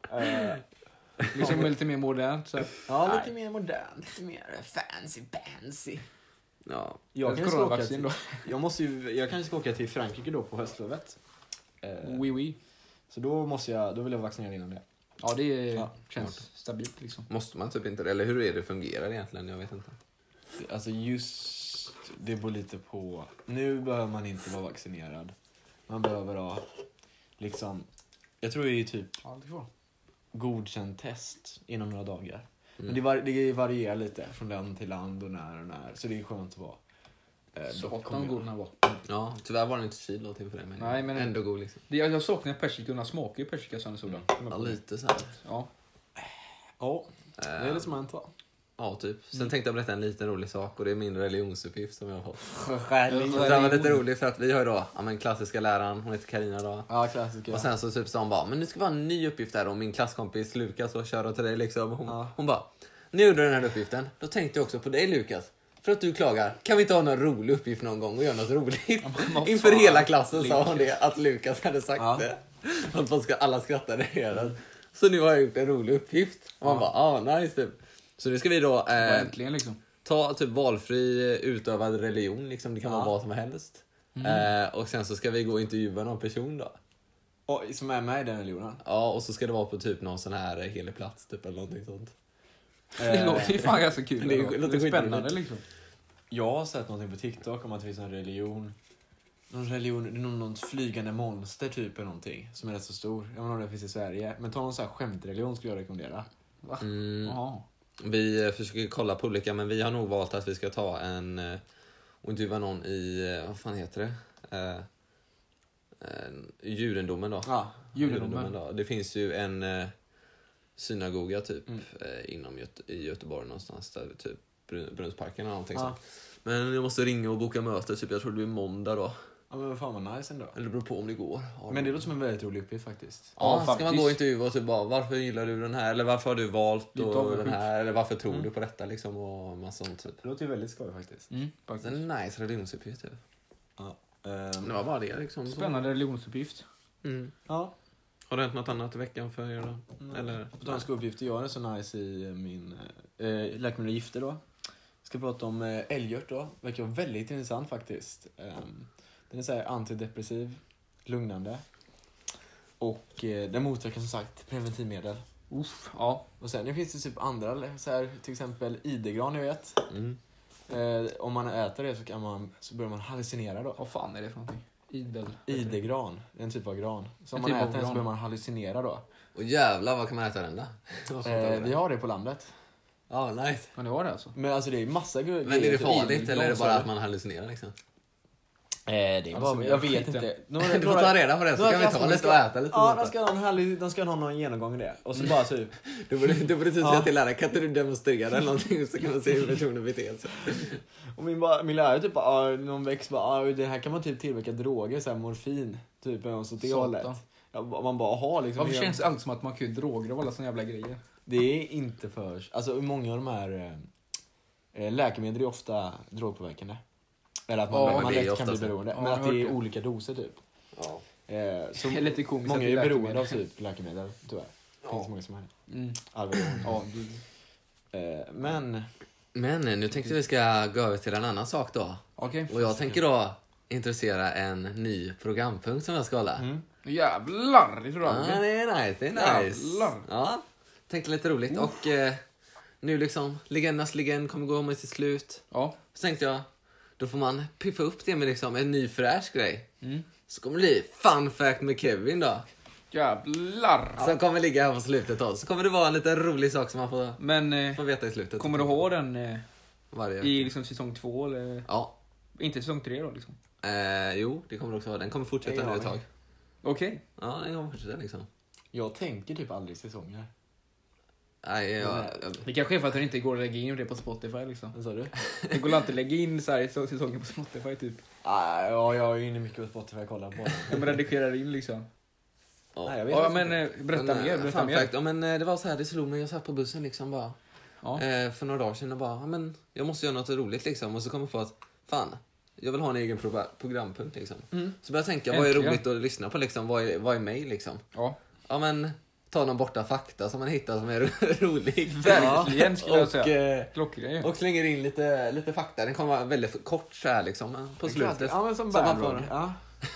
Liksom lite mer modernt. Så. Ja, Nej. lite mer modernt. Lite mer fancy. Ja. Jag kanske ska åka Coronavaccin till, jag kanske ska åka till Frankrike då på höstlovet. Oui. Så då vill jag vaccinera innan det. Ja, det Ja, känns stabilt liksom. Måste man typ inte det? Eller hur är det fungerar egentligen? Jag vet inte. Alltså just, det beror lite på. Nu behöver man inte vara vaccinerad. Man behöver ha, liksom, jag tror det är typ Allt ifrån. godkänt test inom några dagar. Men det varierar lite från land till land och när. Så det är skönt att vara. Satan god den här var. Ja, tyvär var den inte kyld då till för det. Men, Nej, men ändå god liksom. Jag saknar persika och den smakar ju persika som solen. Ja, lite så här. Ja. Ja, det är lite som man tar. Ja, typ. Sen tänkte jag berätta en liten rolig sak och det är min religionsuppgift som jag har fått. Skälig. Så det var lite roligt för att vi har ju då, klassiska läraren, hon heter Karina då. Ja, klassiska. Och sen så typ sa hon bara, men nu ska vi ha en ny uppgift där och min klasskompis Lukas och köra till dig liksom. Hon bara, nu gjorde du den här uppgiften, då tänkte jag också på dig Lukas. För att du klagar, kan vi inte ha någon rolig uppgift någon gång och göra något roligt? Inför hela klassen sa hon det, att Lukas hade sagt det. Att alla skrattade redan. Så nu har jag gjort en rolig uppgift. Och man bara, nice typ. Så nu ska vi då Äntligen liksom. ta typ valfri utövad religion, liksom. Det kan vara vad som helst. Och sen så ska vi gå och intervjua någon person då. Som är med i den religionen. Ja, och så ska det vara på typ någon sån här helig plats typ eller någonting sånt. Det låter ju fan ganska kul. Det Det låter är spännande skitroligt. liksom. Jag har sett någonting på TikTok om att det finns en religion någon religion, det är någon flygande monster typ eller någonting som är rätt så stor. Jag vet inte om det finns i Sverige. Men ta någon sån här skämtreligion skulle jag rekommendera. Va? Mm. Vi försöker kolla på olika, men vi har nog valt att vi ska ta och intervjua någon i, vad fan heter det? Judendomen då. Ja, judendomen då. Det finns ju en synagoga typ i Göteborg någonstans där typ Brunnsparken eller någonting sånt. Men jag måste ringa och boka möte typ, jag tror det blir måndag då. Ja, men fan vad nice ändå. Eller det beror på om det går. Men det låter som en väldigt rolig uppgift faktiskt. Ja, ska man gå och intervjua och typ bara, varför gillar du den här? Eller varför har du valt den här? Eller varför tror du på detta liksom? Och massa sånt typ. Det låter ju väldigt skoj faktiskt. Det är en nice religionsuppgift typ. Ja. Det var bara det liksom. Spännande religionsuppgift. Ja. Har det hänt något annat i veckan för er då? Eller? På tal om uppgifter, jag är så nice i min läkemedel och gifter då. Jag ska prata om älgört då. Verkar vara väldigt intressant faktiskt. Den är så här antidepressiv, lugnande. Och den motverkar som sagt preventivmedel. Ja. Och sen det finns det typ andra, så här, till exempel idegran ni vet. Om man äter det så börjar man hallucinera då. Vad fan är det för någonting? Idegran, det är en typ av gran. Så om En man typ av äter den så gran. börjar man hallucinera då. Och jävlar, vad kan man äta den då? Vi har det på landet. Ja, nice. Men det var det alltså? Men alltså det är massa grejer. Men är det farligt idegran, eller är det bara så- att man hallucinerar liksom? Det är bara, jag vet inte. Du får ta reda på det så kan vi ta lite och äta lite. Ja, de ska ha någon genomgång i det. Och så bara typ. Du borde typ säga till läraren, kan inte du demonstrera eller någonting så kan man se hur personen beter sig. Och min lärare typ någon växt bara, det här kan man typ tillverka droger, så här morfin. Typ och så det hållet. Ja, man bara har liksom. Varför känns allt som att man kan ju droger och alla såna jävla grejer? Det är inte för. Alltså många av de här läkemedel är ofta drogpåverkande. Eller att man lätt kan bli beroende. Men att det är olika doser typ. Ja. Så Det är lite komiskt många att är det är beroende av läkemedel. typ läkemedel, tyvärr. Det finns många som är Ja, Men nu tänkte vi ska gå över till en annan sak då. okej. Och jag tänker då introducera en ny programpunkt som jag ska hålla. Jävlar, det tror jag. Ja, det är nice, det är nice. Jävlar. Ja, tänkte lite roligt. Och nu liksom, legendernas legend kommer gå mot sitt slut. Ja. Så tänkte jag, då får man piffa upp det med liksom en ny fräsch grej. Så kommer det bli fun fact med Kevin då. Jävlar. Som kommer ligga här på slutet då. Så kommer det vara en liten rolig sak som man får veta i slutet. Kommer du ha den varje i liksom säsong 2 eller? Ja. Inte säsong 3 då liksom? Jo, det kommer det också vara. Den kommer fortsätta nu ett tag. Okej. Ja, den kommer fortsätta liksom. jag tänker typ aldrig säsonger. Nej, Det kanske är för att det inte går att lägga in det på Spotify liksom. Vad sa du? Det går alltid att lägga in så här säsonger på Spotify typ. Ja, jag är inne mycket på Spotify och kollar på det. De redigerar in liksom. Nej, jag vet Ja, inte. men berätta mer. Fun fact, ja, men det var så här, det slog mig, jag satt på bussen liksom bara. Ja. För några dagar sedan och bara, ja, men jag måste göra något roligt liksom. Och så kom jag på att, fan, jag vill ha en egen programpunkt liksom. Så började jag tänka, vad är Äntligen. roligt att lyssna på liksom? Vad är mig liksom? Ja. Ja, men ta någon borta fakta som man hittar som är rolig. Verkligen skulle jag säga. Och, Klockgrejer. och slänger in lite fakta. Den kommer vara väldigt kort så här liksom på slutet. Ja, men som Så man Bärlog. får- Ja.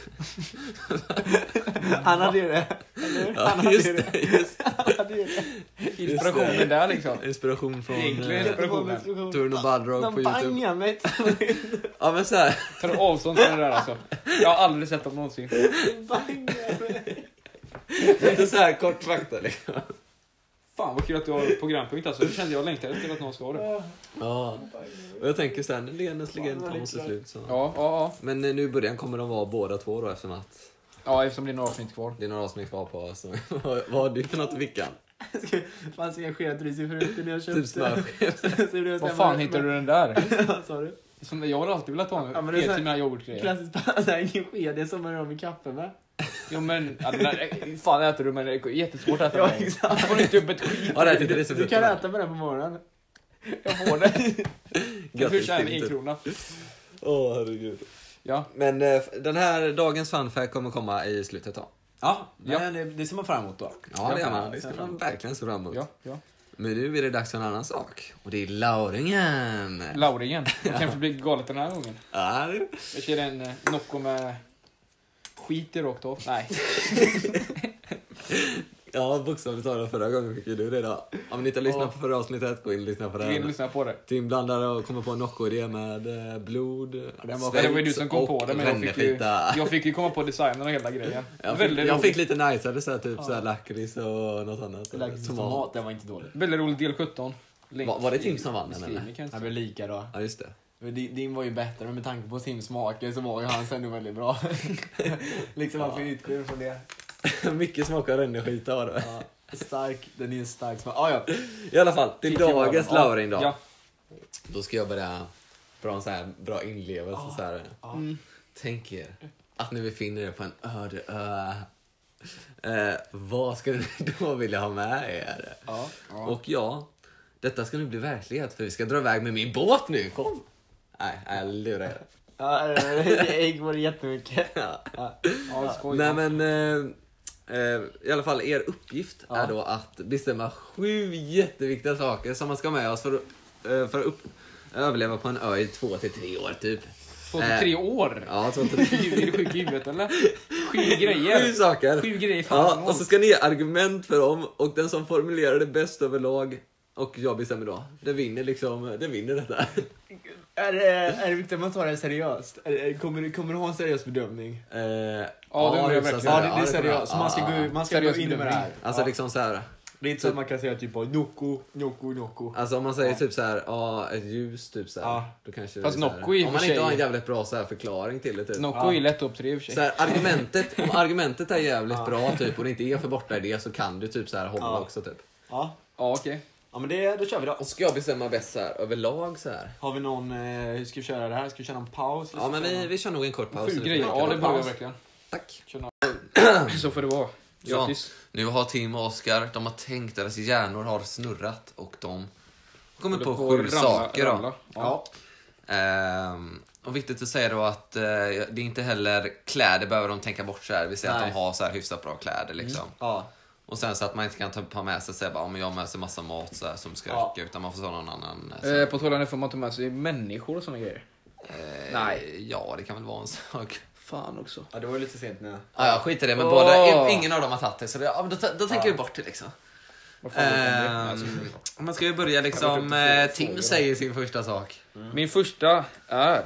Han hade ju det. Eller? Ja, Han hade just ju det. Just Han hade ju det. Inspirationen där liksom. inspiration från Egentligen inspirationen. Turn och Badrog på De YouTube. bangar mig. Ja, men så här. Tar du avstånd från det där alltså? Jag har aldrig sett dem någonsin. De bangar mig. Lite så här kort fakta liksom. Fan vad kul att du har programpunkt alltså. Det kände jag längtade efter att någon ska ha det. Ja. Och jag tänker så här, legendens legend kommer till slut. Så. Ja. Men nu i början kommer de vara båda två då eftersom att Ja, eftersom det är några avsnitt kvar. det är några avsnitt kvar på. Så. Vad har du för något i fickan? Fan, ska jag skeda risifruten jag Typ köpte? Vad fan hittar du den där? Vad sa du? Som jag har alltid velat ha Ja, en men det är så till här- mina yoghurtgrejer. Klassiskt bara, ingen sked, det är som man gör med kaffe med. Jo men, ja, den där, fan äter du men det är jättesvårt att äta Ja, med. exakt. Du får inte upp ett skit. Ja, det är lite Du kan äta med den på morgonen. Jag får det. Jag Grattis tjänar till en krona. Åh, herregud. Ja. Men den här dagens fun fact kommer komma i slutet då. Ja, det ser man fram emot då. Ja, det gör man. Det ska man verkligen se fram emot. Ja. Men nu är det dags för en annan sak. Och det är lauringen. Lauringen. Det kanske blir galet den här gången. Ja, det... Jag kör en Nocco med skit i rakt av. Nej. Ja, bokstavligt talat förra gången fick ju du det då. Om ni inte lyssnar på förra avsnittet, gå in och lyssna på det. Gå in och lyssna på det. Tim blandade och kommer på en Nocco-idé med blod, Det var ju du som kom på det, men jag fick ju komma på designen och hela grejen. Jag fick lite nice, så här, typ så här lakrits och något annat. Tomat, det var inte dåligt. Väldigt roligt, del 17. Var det Tim som vann den eller? Det blev lika då. Ja, just det. Din var ju bättre, men med tanke på Tims smaker så var ju hans ändå väldigt bra. Liksom man får utgå från det. Mycket smak av renneskit av det. Ja, stark, den är en stark smak. Ja. I alla fall, till dagens Laurin då. Ja. Då ska jag börja bra en så här bra inlevelse så här. Tänk er att ni befinner er på en öde ö. Vad ska ni då vilja ha med er? Ja. Och detta ska nu bli verklighet för vi ska dra iväg med min båt nu. Kom! Nej, jag lurar er. Ja, det var jättemycket. Nej men i alla fall er uppgift är då att bestämma 7 jätteviktiga saker som man ska ha med oss för att överleva på en ö i 2 till 3 år typ. 2 till 3 år? Ja, 2 till 3 år. Är det sjuk i huvudet eller? 7 grejer. 7 saker. 7 grejer ja, och så ska ni ge argument för dem och den som formulerar det bäst överlag och jag bestämmer då. Det vinner detta. Är det viktigt att man tar det seriöst? Kommer du ha en seriös bedömning? Ja, det är verkligen. Ja, det är seriöst. Så man ska gå in med det här. Alltså liksom så här. Det är inte så att man kan säga typ Nocco. Alltså om man säger typ så här, ett ljus typ så här, då kanske fast det är Nocco i om och man för inte har en sig jävligt bra så här förklaring till det typ. Nocco är lätt upp till det i och för sig. Så här, om argumentet är jävligt bra typ och det inte är för borta idé så kan du typ så här hålla också typ. Ja, okej. Ja, men då kör vi då. Och ska jag bestämma bäst så här överlag så här. Har vi någon hur ska vi köra det här? Ska vi köra någon paus? Ja, men vi kör nog en kort paus. 7 grejer. Ja, det börjar verkligen. Tack. Så får det vara. Så, nu har Tim och Oskar, de har tänkt, deras hjärnor har snurrat och de kommer på 7 saker då. Ja. Och viktigt att säga då att det är inte heller kläder behöver de tänka bort så här. Vi säger att de har så här hyfsat bra kläder liksom. Ja. Och sen så att man inte kan ta med sig och säga bara, om jag har med sig massa mat så här, som ska räcka utan man får ta någon annan. På tal om det får man ta med sig människor och såna grejer. Nej. Ja, det kan väl vara en sak. Fan också. Ja, det var ju lite sent nu. Ja, jag skiter i det, men ingen av dem har tagit det. Så då tänker vi bort det liksom. Man ska ju börja liksom, Tim säger sin första sak. Min första är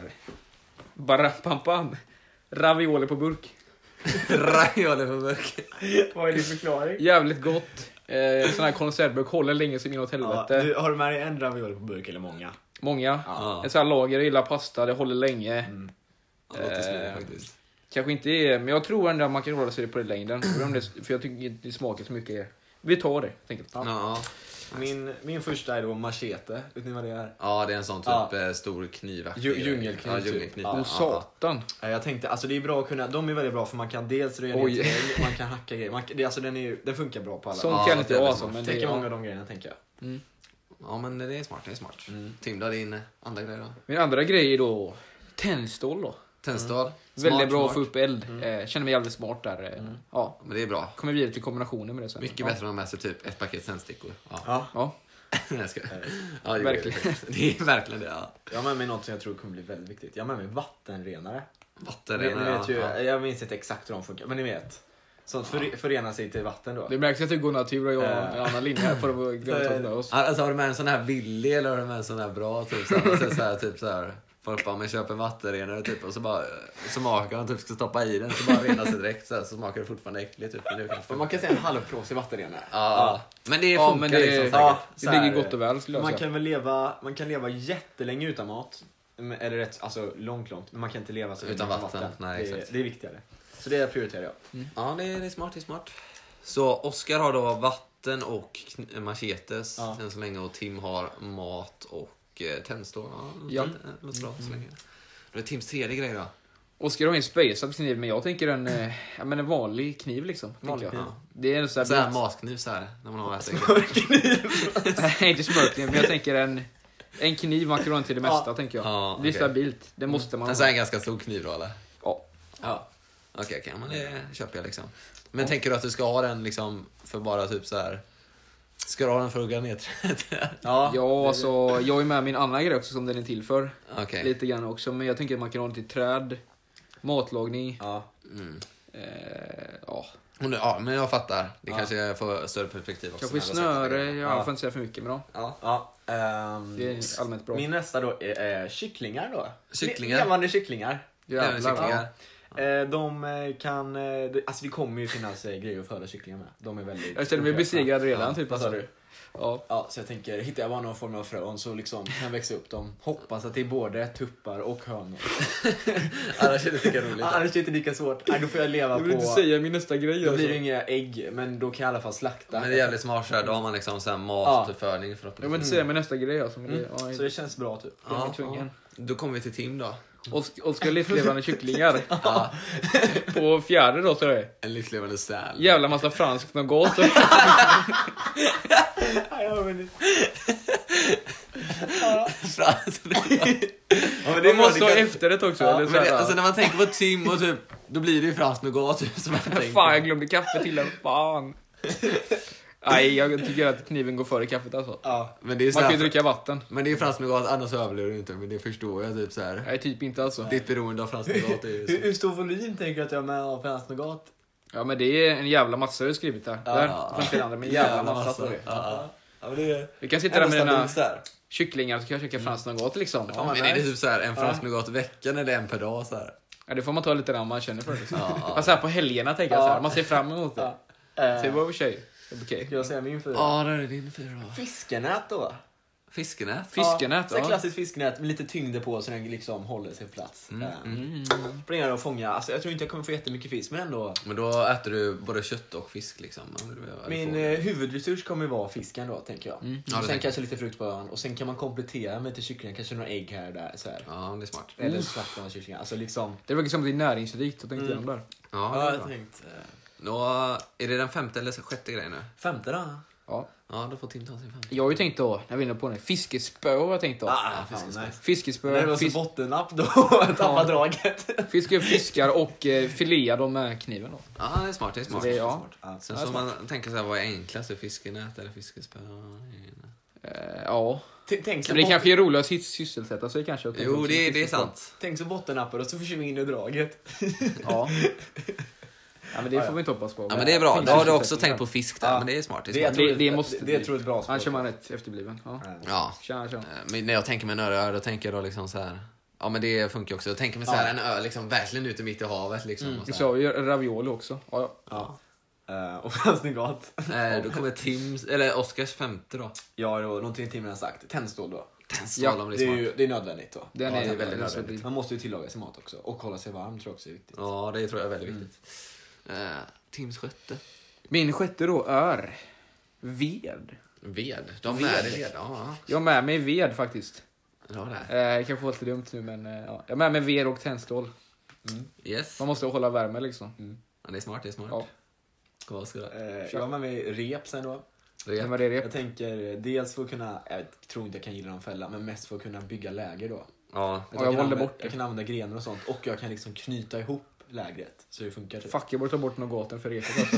Barapampam. Ravioli på burk. Ravioli på burk. Vad är din förklaring? Jävligt gott. Sån här konservburk håller länge som inåt helvete. Har du med dig en ravioli på burk eller många? Många. En sån här lager, jag gillar pasta, det håller länge. Ja, det låter smidigt faktiskt. Kanske inte är, men jag tror ändå att man kan hålla sig på det längden. För jag tycker inte det smakar så mycket. Vi tar det, tänker jag. Ja. Min första är då machete. Vet ni vad det är? Ja, det är en sån typ stor kniv. Djungelkniv. Ja, djungelkniv. Åh, satan. Jag tänkte, alltså det är bra att kunna, de är väldigt bra för man kan dels röja ner till, man kan hacka grejer. Den funkar bra på alla. Sånt kan inte jag men tänker många av de grejerna, tänker jag. Ja, men det är smart. Tim, då din andra grej då? Min andra grej är då tändstål då. Tändstål. Väldigt bra att få upp eld. Känner mig jävligt smart där. Ja. Men det är bra. Kommer vidare till kombinationen med det sen. Mycket bättre än att ha med sig typ ett paket tändstickor. Ja. Jag ska. Ja, det verkligen. Det är verkligen det. Ja. Jag har med mig något som jag tror kommer bli väldigt viktigt. Jag har med mig vattenrenare. Vattenrenare. Ni vet ju, jag minns inte exakt hur de funkar, men ni vet. Sånt förena sig till vatten då. Det märks att du går natur och jag har en annan linje här på att glömma med oss. Alltså har du med en sån här billig eller har du med en sån här bra typ så här folk bara, men köper en vattenrenare typ och så bara så makar han typ ska stoppa i den så bara renar sig direkt så smakar det fortfarande äckligt typ. Men man kan säga en halvproffsig vattenrenare. Ja. Men det funkar men det, liksom det ligger gott och väl skulle jag säga. Man kan leva jättelänge utan mat. Eller rätt, alltså långt. Men man kan inte leva så utan vatten. Nej, det är viktigare. Så det prioriterar jag. Ja, det är smart. Så Oskar har då vatten och machetes än så länge och Tim har mat och tändstål. Ja, det låter bra så länge. Det är Tims tredje grej då. Oskar har en spacad kniv, men jag tänker en vanlig kniv liksom. Vanlig kniv. Det är en så här matkniv så här när man har Nej, inte smörkniv, men jag tänker en kniv man kan ha till det mesta tänker jag. Ja, det är stabilt. Det måste man ha. En ganska stor kniv då eller? Ja. Okej, men det köper jag liksom. Men tänker du att du ska ha den liksom för bara typ så här? Ska du ha den för att hugga ner trädet? Ja, alltså jag är med min annan grej också som den är till för. Okay. Lite grann också, men jag tänker att man kan ha den till träd, matlagning. Ja, men jag fattar. Det kanske får större perspektiv också. Kanske snöre, jag får inte säga för mycket med dem. Ja. Det är allmänt bra. Min nästa då är kycklingar då. Kycklingar? Levande kycklingar. Kycklingar. De kan... Alltså det kommer ju finnas grejer att föda kycklingar med. De är väldigt... Jag känner mig besegrad redan, typ. Vad sa du? Ja. Så jag tänker, hittar jag bara någon form av frön så liksom kan jag växa upp dem. Hoppas att det är både tuppar och hönor. Annars är det lika roligt. Annars är det inte lika svårt. Då får jag leva på... Jag vill inte säga min nästa grej. Då blir det inga ägg, men då kan jag i alla fall slakta. Men det är jävligt smart så här. Då har man liksom så här matföring Jag vill inte säga min nästa grej. Alltså. Så det känns bra typ. Då kommer vi till Tim då. Oskar livslevande kycklingar. På fjärde då så är det. En livslevande säl. Jävla massa franskt något gott. Det måste ha efterrätt också. Ja, men alltså när man tänker på Tim och typ, då blir det ju franskt nougat typ, som fan, jag glömde kaffe till en fan. Nej, jag tycker att kniven går före kaffet alltså. Ja, men det är man kan ju dricka vatten. Men det är fransk nougat, annars överlever du inte. Men det förstår jag typ så här. Nej, typ inte alltså. Ditt beroende av fransk nougat är ju så. Hur stor volym tänker du att jag har med av fransk nougat? Ja, men det är en jävla massa du skrivit här. Men jävla massa. Vi kan sitta där med dina kycklingar så kan jag käka fransk nougat liksom. Ja, men är det typ så här en fransk nougat i veckan eller en per dag så här? Ja, det får man ta lite när man känner för det. Liksom. Alltså här på helgerna tänker jag så här. Man ser fram emot det. Så det var väl tjej. Okej. Ska jag säga min 4? Ja, det är din 4 då. Fiskenät då? Fiskenät? Fiskenät, ja. Klassiskt fiskenät med lite tyngd på så den liksom håller sig på plats. Springer och fånga. Alltså, jag tror inte jag kommer få jättemycket fisk, men ändå. Men då äter du både kött och fisk liksom. Min huvudresurs kommer vara fisken då, tänker jag. Och sen kanske lite frukt på ön. Och sen kan man komplettera med till kycklingen. Kanske några ägg här och där. Så här. Ja, det är smart. Eller slakta av kycklingar. Alltså liksom... Det verkar som att det är näringsrikt. Så tänkte jag där. Ja, jag tänkte... Då är det den 5:e eller 6:e grejen nu? 5:e då? Ja, då får Tim ta sin 5:e. Jag har ju tänkt då, när vi är inne på det, fiskespö har jag tänkt då. Fiskespö. Det var så bottennapp då, tappa draget. Fiska upp fiskar och filea dem med kniven då. Ja, det är smart, det är smart. Sen så man tänker så här, vad är enklast? Fiskenät eller fiskespö? Ja. Men det kanske är roligt att sysselsätta sig kanske. Jo, det är sant. Tänk så bottennappar och så försvinner draget. Ja. Ja, men det får vi inte hoppas på. Ja, men det är bra. Då har du också tänkt på fisk där, men det är smart. Det tror jag är bra. Annars är man rätt efterbliven. Ja. Tjena. Men när jag tänker med en öre, då tänker jag då liksom så här. Ja, men det funkar också. Jag tänker mig så här en ö liksom verkligen ute mitt i havet liksom. Vi sa ju ravioli också. Ja. Och fransk nougat. Då kommer Tims eller Oskars 5:e då. Ja, då någonting Tim har sagt. Tändstål då. Tändstål om det är smart. Det är nödvändigt då. Det är väldigt nödvändigt. Man måste ju tillaga sig mat också och hålla sig varm tror jag också är viktigt. Ja, det tror jag är väldigt viktigt. Tims 6:e. Min 6:e då är ved. Ved? De är ved. Ja. Jag har med mig ved faktiskt. Ja, det kanske var lite dumt nu, men jag är med mig ved och tändstål. Yes. Man måste hålla värme liksom. Ja, det är smart. Ja. Jag har med mig rep sen då. Vad är rep? Jag tänker dels för att kunna, jag tror inte jag kan gilla dem fälla, men mest för att kunna bygga läger då. Ja. Jag håller bort det. Jag kan använda grenar och sånt och jag kan liksom knyta ihop lägret så det funkar. Typ. Fuck, jag borde ta bort något gaten för repet alltså.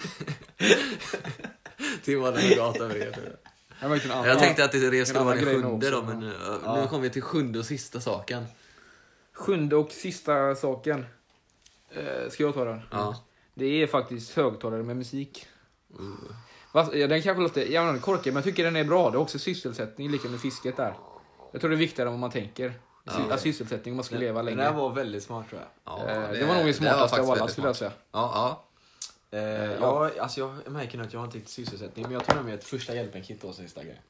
Tim hade en gata över repet. Jag tänkte att det skulle vara den 7:e då, men nu kommer vi till 7:e och sista saken. 7:e och sista saken. Ska jag ta den? Ja. Det är faktiskt högtalare med musik. Den kanske låter korkad, men jag tycker den är bra. Det är också sysselsättning, lika med fisket där. Jag tror det är viktigare än vad man tänker. Sysselsättning, man ska leva länge. Det här var väldigt smart tror jag. Det var nog det smartaste av alla skulle jag säga. Alltså jag märker nu att jag har inte riktigt sysselsättning, men jag tar med ett första hjälpen-kit då sista grej.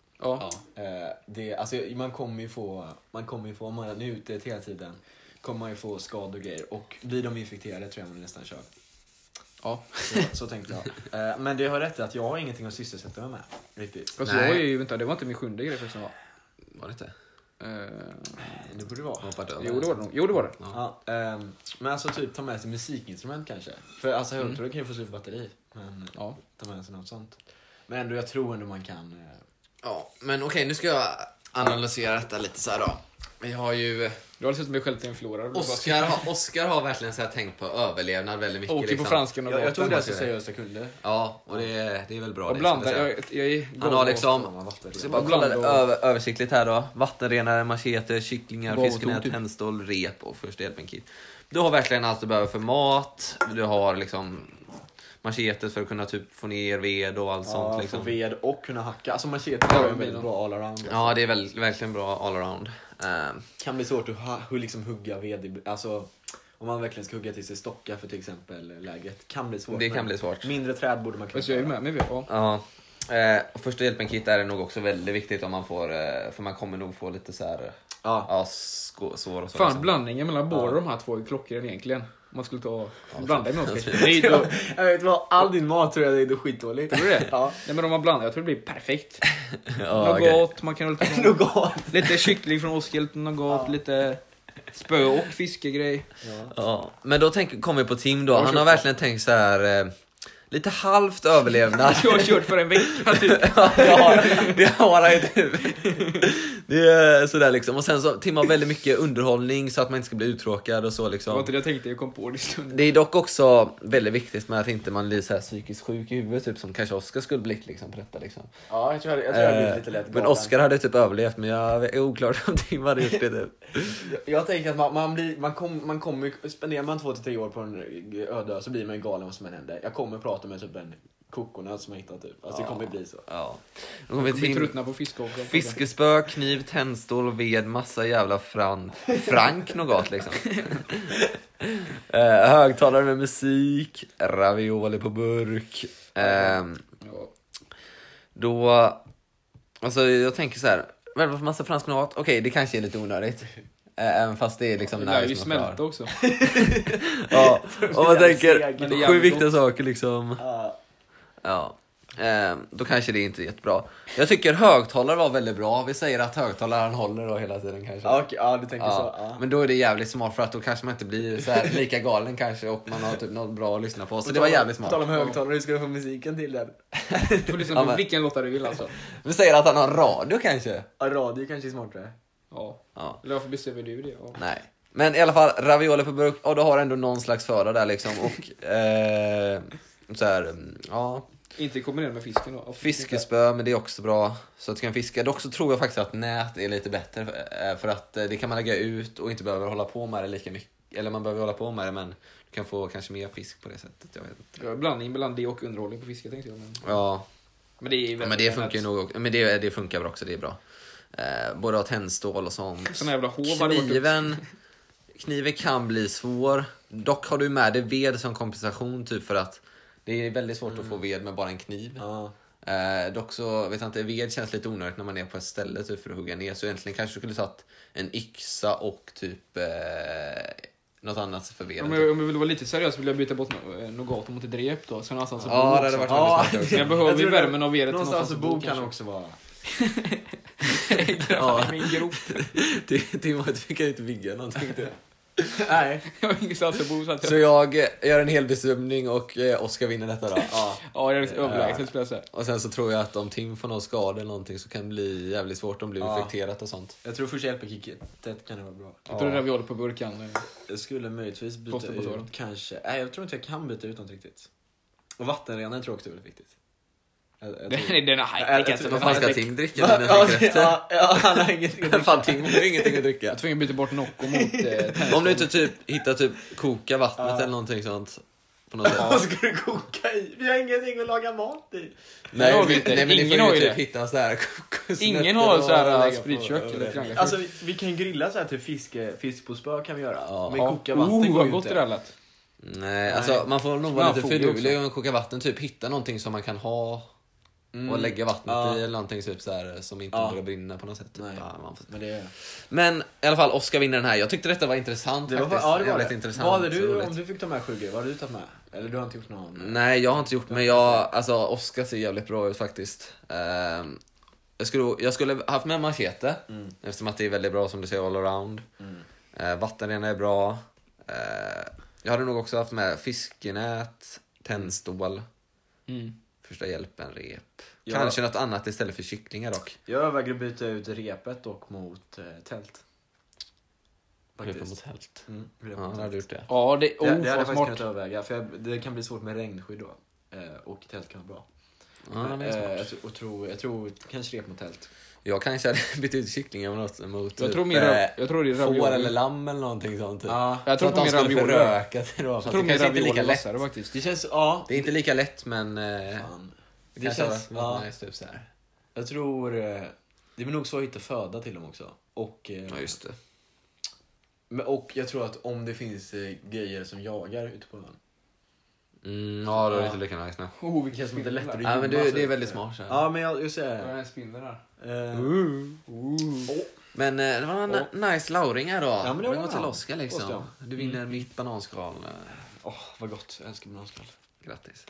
Man kommer ju få om man är ute hela tiden kommer man ju få skador och grejer och blir de infekterade tror jag man nästan kör. Ja. Så tänkte jag. Men det har rätt att jag har ingenting att sysselsätta mig med riktigt. Alltså, jag är ju, vänta, det var inte min 7:e grej förresten va? Var det inte? Det borde vara. Jo, det var det. Ja. Men alltså typ ta med sig musikinstrument kanske. För alltså högtalare kan ju få slut batteri. Men ta med sig något sånt. Men ändå jag tror ändå man kan. Ja, men okej, nu ska jag analysera detta lite så här då. Vi har ju... Du har sett mig själv till en flora. Oscar har verkligen så här tänkt på överlevnad väldigt mycket. Åker liksom. På franskan och jag tror det är så seriösa kunder. Ja, och det är väl bra. Och blanda, han har liksom... Så bara kolla översiktligt här då. Vattenrenare, machete, kycklingar, fiskenät, tändstål, rep och första hjälpen-kit. Du har verkligen allt du behöver för mat. Du har liksom machetet för att kunna typ få ner ved och allt sånt. Liksom. Få ved och kunna hacka. Alltså machetet är väldigt bra all around. Alltså. Ja, det är verkligen bra all around. Kan bli svårt att liksom hugga ved. Alltså, om man verkligen ska hugga till sig stockar för till exempel läget. Kan bli svårt. Det kan bli svårt. Mindre träd borde man kunna. Jag är med mig. Ja. Första hjälpen-kit är nog också väldigt viktigt om man får, för man kommer nog få lite så här sår och så. Fan, liksom. blandningen mellan båda de här två är klockren egentligen. Om man skulle ta blanda med något. Jag vet vad, all din mat tror jag är skitdåligt. Tror du det? Ja. Nej, men om man blandar, jag tror det blir perfekt. Ja, Nougat, man kan Nougat. lite kyckling från Oskar, lite nougat, lite spö och fiskegrej. Ja. Men då kommer vi på Tim då. Han har verkligen tänkt så här lite halvt överlevnad. Jag har kört för en vecka typ. Ja, det har han ju typ. Det är sådär liksom. Och sen så Tim har väldigt mycket underhållning så att man inte ska bli uttråkad och så liksom. Det var inte det jag tänkte, jag kom på det i stunden. Det är dock också väldigt viktigt med att inte man blir så här psykiskt sjuk i huvudet typ som kanske Oskar skulle bli liksom på detta liksom. Ja, jag tror jag blir lite lätt men Oskar hade typ överlevt, men jag är oklart om Tim hade gjort det typ. Jag tänker att man kommer spenderar man 2 till 3 år på en öde ö så blir man ju galen vad som än händer. Jag kommer prata med typ en kokonöt som jag hittat typ. Alltså det kommer bli så. Ja. Då kommer vi till tröttna på fiskåker. fiskespö, kniv, tändstål, ved, massa jävla frank nougat liksom. Högtalare med musik, ravioli på burk. Då alltså jag tänker så här, väldigt massa fransk nougat. Okej, det kanske är lite onödigt. Även fast det är liksom det är ju smälta också. Ja, och man tänker Men det är 7 jävligt viktiga saker liksom. Ja. Då kanske det inte är jättebra. Jag tycker högtalare var väldigt bra. Vi säger att högtalaren håller då hela tiden kanske. Ja, du tänker så. Ja. Men då är det jävligt smart för att då kanske man inte blir så här lika galen kanske och man har typ något bra att lyssna på. Så det var jävligt smart. Tala om högtalare, hur ska du få musiken till den? Du får lyssna på vilken låt du vill alltså. Vi säger att han har radio kanske. Ja, radio kanske är smartare. Ja. Eller varför bestämmer du det? Ja. Nej. Men i alla fall ravioli på burk och då har ändå någon slags föda där liksom och så här, ja. Inte kombinerat med fisken då. Fiskespö, men det är också bra så att du kan fiska. Dock så tror jag faktiskt att nät är lite bättre för att det kan man lägga ut och inte behöver hålla på med det lika mycket. Eller man behöver hålla på med det, men du kan få kanske mer fisk på det sättet. Jag vet inte. Ja, blandning mellan det och underhållning på fiske tänkte jag. Men... Ja. Men det är men det funkar ju nog också. Men det funkar bra också, det är bra. Både att tändstål och sånt. Såna jävla Kniven kan bli svår. Dock har du med dig ved som kompensation typ för att det är väldigt svårt att få ved med bara en kniv. Dock så vet jag inte, ved känns lite onödigt när man är på ett ställe typ, för att hugga ner. Så egentligen kanske du skulle satt en yxa och typ något annat för veden. Om jag vill vara lite seriös vill jag byta bort nougat mot ett rep då. Så någonstans att bo. Ja, det hade varit väldigt smart också. Jag behöver ju värmen av vedet. Någonstans att bo kan också vara. Ja. Min grop. Tim kan inte vigga någonting. Nej. Jag har ingenstans att bo. Så jag gör en hel bedömning och Oskar vinner detta då. Ja, jag är överlägset skulle jag säga. Och sen så tror jag att om Tim får någon skada eller någonting så kan det bli jävligt svårt om det blir infekterat och sånt. Jag tror första hjälpen-kicket kan det vara bra. Jag tror ravioli på burkan. Jag skulle möjligtvis byta ut kanske. Nej, jag tror inte jag kan byta ut något riktigt. Och vattenrenaren tror jag också är väldigt viktigt. Den är high-tech. Vad fan ska Tim dricka när den tänker efter? Ja, han har ingenting att dricka. Fan, Tim har ingenting att dricka. Jag tvingar byta bort Nocco mot tändstål. Om du inte typ hittar typ koka vattnet eller någonting sånt. På något sätt. Vad ska du koka i? Vi har ingenting att laga mat i. Nej, har vi inte. Nej, men ingen har ju typ det. Hitta så här ingen har så här spritkök eller kranglar. Alltså vi kan grilla så här till fisk på spö kan vi göra. Ja. Men koka vatten vad gott det där lät. Nej, alltså man får nog vara lite finurlig om man kokar vatten. Typ hitta någonting som man kan ha och lägga vattnet i eller någonting typ så här, som inte börjar brinna på något sätt. Typ. Men i alla fall Oskar vinner den här. Jag tyckte detta var intressant faktiskt. Det var väldigt intressant. Vad hade du om du fick ta med 7 grejer? Vad hade du tagit med? Eller du har inte gjort någon? Nej, jag har inte gjort, men Oskar ser jävligt bra ut faktiskt. Jag skulle haft med machete eftersom att det är väldigt bra som du säger all around. Vattenrena är bra. Jag hade nog också haft med fiskenät, tändstål. Första hjälpen, rep. Kanske något annat istället för kycklingar dock. Jag överväger att byta ut repet och mot tält. Repet mot tält. Ja, det hade gjort det. Ja, det hade jag faktiskt smart. kunnat överväga. För det kan bli svårt med regnskydd då. Och tält kan vara bra. Ja, det är smart. Jag tror kanske rep mot tält. Jag kanske hade bytt ut kycklingar mot jag tror det är ravioli. får eller lamm eller någonting sånt. Typ. Ja, jag tror att de mer skulle ravioli. föröka sig då. Fast tror det mer kanske inte är lika ravioli lätt. vassare, faktiskt. Det känns, Det är inte lika lätt, men fan. det Det kanske känns, hade varit nice typ så här. jag tror, det är nog så att hitta föda till dem också. Och, Ja, just det. och jag tror att om det finns grejer som jagar ute på den. Ja, då är det inte lika nice. Nej. Det känns som att det är lättare att Ja, men gömma det sig. är väldigt smart. Så här. Ja, men jag Det säger... är en spindel här. Men det var en nice lauring här då. Ja, men det var går till bra. Oskar liksom. Oskar. Du vinner mitt bananskal. Vad gott. Jag älskar bananskal. Grattis.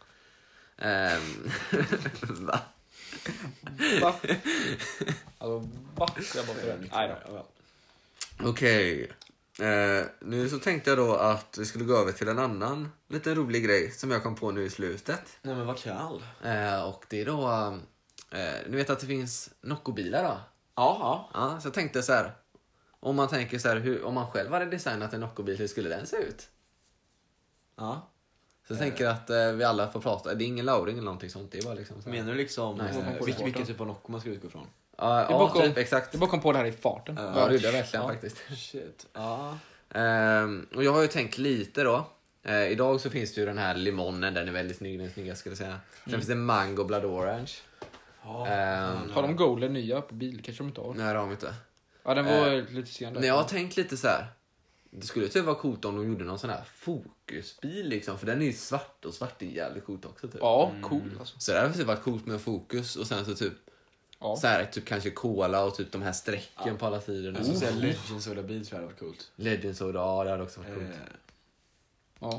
Va? Va? Alltså, va? Jag bara för nej då. Okej. Nu så tänkte jag då att vi skulle gå över till en annan lite rolig grej som jag kom på nu i slutet. Nej, men vad kall. Och det är då... ni vet att det finns Nocco-bilar då? Ja. Ja, så jag tänkte så här. Om man tänker så här, om man själv hade designat en Nocco-bil, hur skulle den se ut? Ja. Så jag tänker att vi alla får prata. Det är ingen lauring eller någonting sånt. Det är bara liksom så här. Menar du liksom Nej, vilken typ av Nocco man ska utgå ifrån? Ja, typ, exakt. Du bara kom på det här i farten. Ja, det gjorde jag verkligen faktiskt. Shit. Ja. Och jag har ju tänkt lite då. Idag så finns det ju den här limonen, den är väldigt snygg, den snygga skulle jag säga. Sen finns det Mango Blood Orange. Har de Golden nya på bil? Kanske de inte har. Nej, det har de inte. Ja, den var lite sen. Men jag har tänkt lite så här. Det skulle typ vara coolt om de gjorde någon sån här fokusbil liksom. För den är ju svart och svart är jävligt coolt också typ. Ja, cool alltså. Så det hade typ varit coolt med fokus och sen så typ så här, typ kanske cola och typ de här strecken på alla sidor. Jag skulle säga Legend Soda bil tror jag hade varit coolt. Legend Soda, ja det hade också varit coolt. Ja.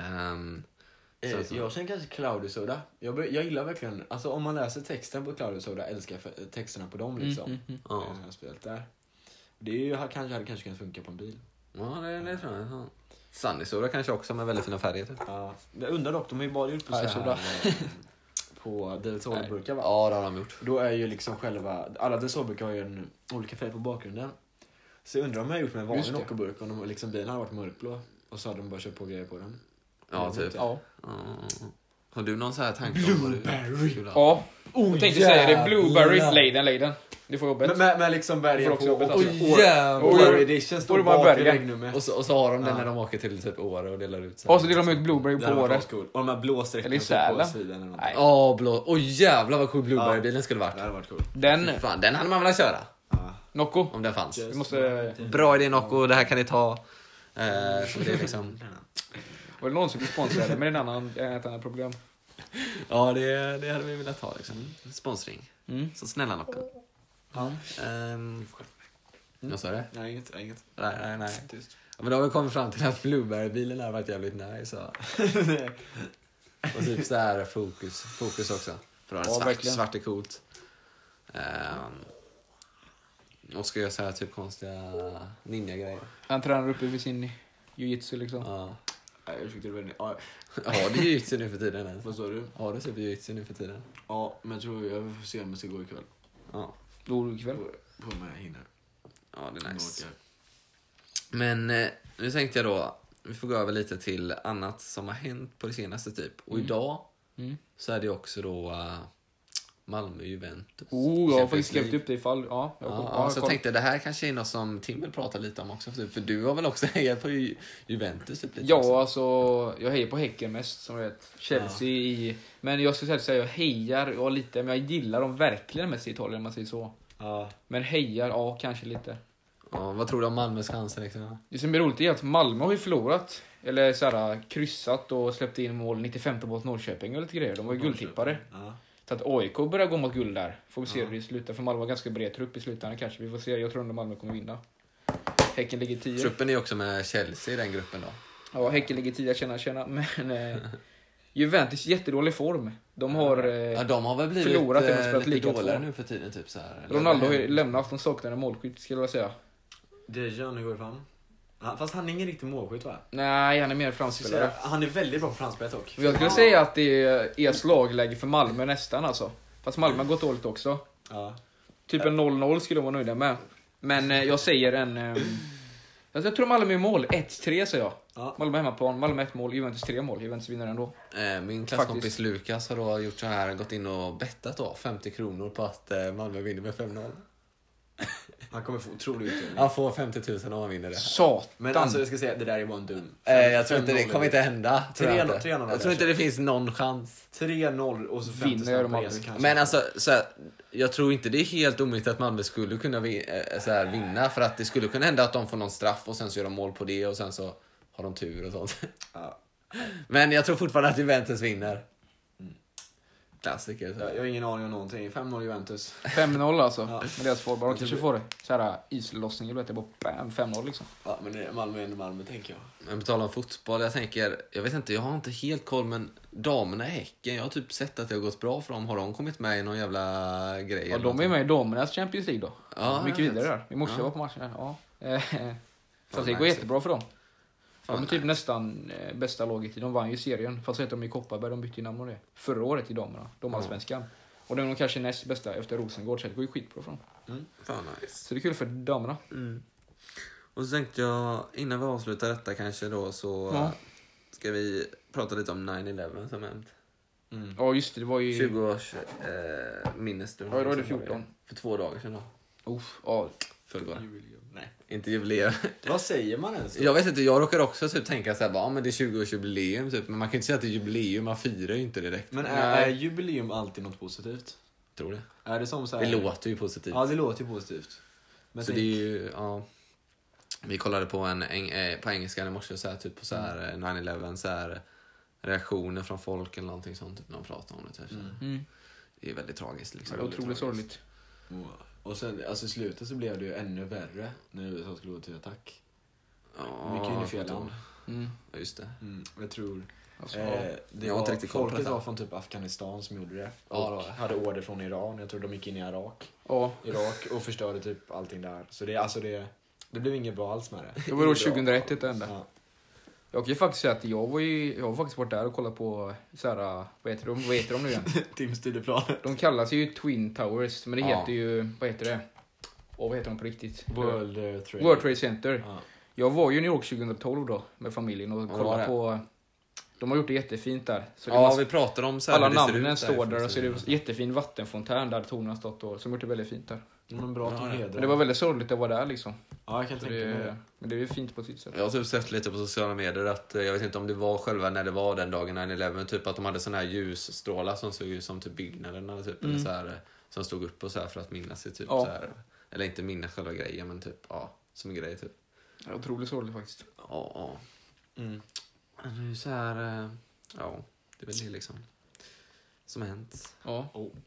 Jag känner kanske Cloudy Soda. Jag gillar verkligen, alltså om man läser texten på Cloudy Soda, älskar jag texterna på dem liksom. Ja. Jag har spelat där. Det är ju, hade kanske kunnat funka på en bil. Ja, det tror jag. Ja. Sunny Soda kanske också med väldigt fina färger typ. Ja, jag undrar dock, de har ju bara gjort på Ja, så här, på Del Sol-burkar va? Ja, det har de gjort. Då är ju liksom själva, alla Del Sol-burkar har ju en olika färg på bakgrunden. Så jag undrar om jag har gjort med en vanlig Nocco-burk, om de, liksom, bilen hade varit mörkblå. Och så hade de bara kört på grejer på den. Ja, typ. Ja. Har du någon så här tanke om vad du skulle ha? Ja. Jag tänkte säga det. Blueberry. Leiden. Du får jobbet. Men liksom bergen får också på. jobbet, Och alltså. Blueberry edition står Oj, vad bak i bergen. regnumret. Och så har de den när de åker till typ Åre och delar ut. Och så delar de ut Blueberry Det på hade varit året. cool. Och de här blå strecken Eller i som på Sälen. sidan eller något. Nej. Blå. Jävlar vad cool Blueberry-bilen skulle varit. Det hade varit cool. Den. Fan, den hade man velat köra. Nocco. Om den fanns. Vi måste... Bra idé Nocco, det här kan ni ta. Så det är liksom... Var det någon som blir sponsrade? Men det är ett annat problem. Ja, det hade vi velat ha liksom. Sponsring. Så snälla Nocco. Ja. Vad sa du? Nej, inget. Nej. Tyst. Ja, men då har vi kommit fram till att Blueberry-bilen har varit jävligt nice. Så. Och typ så här fokus också. För att ha svart är coolt. Och ska jag säga typ konstiga ninja-grejer. Han tränar uppe vid sin jiu-jitsu liksom. Ja. Jag tyckte det var... Ja. Har du jiu-jitsu nu för tiden ens? Vad sa du? Har du typ jiu-jitsu nu för tiden? Ja, men jag tror jag får se om jag ska gå ikväll. Ja. Då ikväll. På om jag hinner. Ja, det är nice. Men nu tänkte jag då, vi får gå över lite till annat som har hänt på det senaste typ. Och idag så är det också då Malmö-Juventus. Jag har faktiskt skrivit upp det ifall. Så jag tänkte det här kanske är något som Tim vill prata lite om också. För du har väl också hejat på Juventus typ lite Ja, också. alltså jag hejar på Häcken mest som vet. Chelsea i... Men jag skulle säga jag hejar lite, men jag gillar dem verkligen mest i Italien om man säger så. Ja. Men hejar, kanske lite. Ja, vad tror du om Malmös chanser liksom? Det som är roligt är att Malmö har ju förlorat. Eller såhär kryssat och släppt in mål 95 mot Norrköping och lite grejer. De var ju guldtippare. Ja. Så att AIK börjar gå mot guld där. Får vi se hur det slutar. För Malmö har ganska bred trupp i slutändan kanske. Vi får se. Jag tror att Malmö kommer vinna. Häcken ligger 10. Truppen är också med Chelsea i den gruppen då. Ja, Häcken ligger 10. Tjena. Men Juventus jättedålig form. De har, de har väl blivit förlorat när de spelat lite lika dåligare två. nu för tiden typ så här. Ronaldo har ju lämnat. De saknar en målskytt skulle jag säga. Dejan, hur går det fram? Fast han är ingen riktig målskytt va? Nej, han är mer framspelare. Han är väldigt bra på framspelet dock. Jag skulle säga att det är slagläge för Malmö nästan alltså. Fast Malmö har gått dåligt också. Ja. Typ en 0-0 skulle jag vara nöjda med. Men jag säger Jag tror Malmö är mål. 1-3 säger jag. Ja. Malmö hemmaplan, Malmö 1 mål, Juventus 3 mål. Juventus vinner ändå. Min klasskompis Lukas har då gjort så här, gått in och bettat då 50 kronor på att Malmö vinner med 5-0. Han kommer få otrolig utdelning. Han får 50 000 om han vinner det. Satan. Men alltså jag ska säga, det där är bara en dum. Jag tror inte det kommer inte hända. 3-0. Jag tror inte det finns någon chans. 3-0 och så 50 Vinner de spänn på aldrig. resa kanske. Men alltså, så här, jag tror inte det är helt omöjligt att Malmö skulle kunna vinna. För att det skulle kunna hända att de får någon straff och sen så gör de mål på det och sen så har de tur och sånt. Ja. Men jag tror fortfarande att Juventus vinner. Klassiker. Så. Jag har ingen aning om någonting. 5-0 Juventus. 5-0 alltså. Ja. Med deras forward. De kanske får det. Så här islossning, vet jag, bara bam, 5-0 liksom. Ja, men det är Malmö är Malmö tänker jag. Men på tal om fotboll, jag vet inte, jag har inte helt koll, men damerna i Häcken, jag har typ sett att det har gått bra för dem. Har de kommit med i någon jävla grej? Ja, eller de är någonting? med i damernas Champions League då. Ja, Mycket jag vet. vidare där. I morse Ja. var på matchen här. Ja. Fast det nice. går jättebra för dem. Fan, De är typ nästan bästa laget. De vann ju serien. Fast heter de i Kopparberg, de bytte ju namn och det. Förra året i damerna. Damallsvenskan. Och de är nog kanske näst bästa efter Rosengård. Så det går ju skitbra för dem. Fan nice. Så det är kul för damerna. Och så tänkte jag, innan vi avslutar detta kanske då, så Ja. ska vi prata lite om 9/11 som hänt. Ja just det, det var ju... 20 års minnesstund. Ja, då är det 14. För 2 dagar sedan då. Ja, Fullgår. Nej. Inte jubileum. Vad säger man ens då? Jag vet inte, jag råkar också typ tänka så här, ja men det är 20-årsjubileum typ, men man kan inte säga att det är jubileum, man firar ju inte direkt. Men Nej. är jubileum alltid något positivt? Tror det. Är det som så här... Det låter ju positivt. Ja, det låter ju positivt. Men Så det är ju, ja. Vi kollade på på engelska i morse så här, typ på så här 9/11 så här reaktioner från folk eller någonting sånt typ, när de pratar om det typ. Det är väldigt tragiskt liksom. det är otroligt sorgligt. Och sen, alltså i slutet så blev det ju ännu värre när USA skulle gå till attack. Ja, Mycket in i fel land. Ja, just det. Jag tror... Alltså, det jag har inte var, riktigt koll på folket detta. var från typ Afghanistan som gjorde det. Ja, Och hade order från Iran. Jag tror de gick in i ja. Irak och förstörde typ allting där. Så det, alltså det blev inget bra alls med det. Det var då 2001 det hände. Ja. Jag kan ju faktiskt säga att jag har faktiskt varit där och kollat på så här, vad heter de nu igen? Timstudieplanet. De kallas ju Twin Towers, men det Ja. heter ju, vad heter det? Vad heter de på riktigt? World Trade Center. Ja. Jag var ju i New York 2012 då med familjen och var kollade det? på... De har gjort det jättefint där. Så det Ja, var- vi pratar om så här alla hur det ser namnen ut står där från och så är sidan. det jättefin vattenfontän där tornen har stått och som gjort det väldigt fint där. Men bra till heder. Men det var väldigt sorgligt att vara där liksom. Ja, jag kan Så tänka mig det, det. men det är ju fint på sitt sätt. Jag har typ sett lite på sociala medier att, jag vet inte om det var själva när det var den dagen 9/11, typ att de hade såna här ljusstrålar som såg ut som typ byggnaderna typ, eller så här, som stod upp och så här för att minnas det typ Ja. så här, eller inte minnas själva grejen men typ, ja, som en grej typ. Ja, otroligt sorgligt faktiskt. Ja. Men det är ju så här, ja, det är väl det liksom som har hänt. Ja.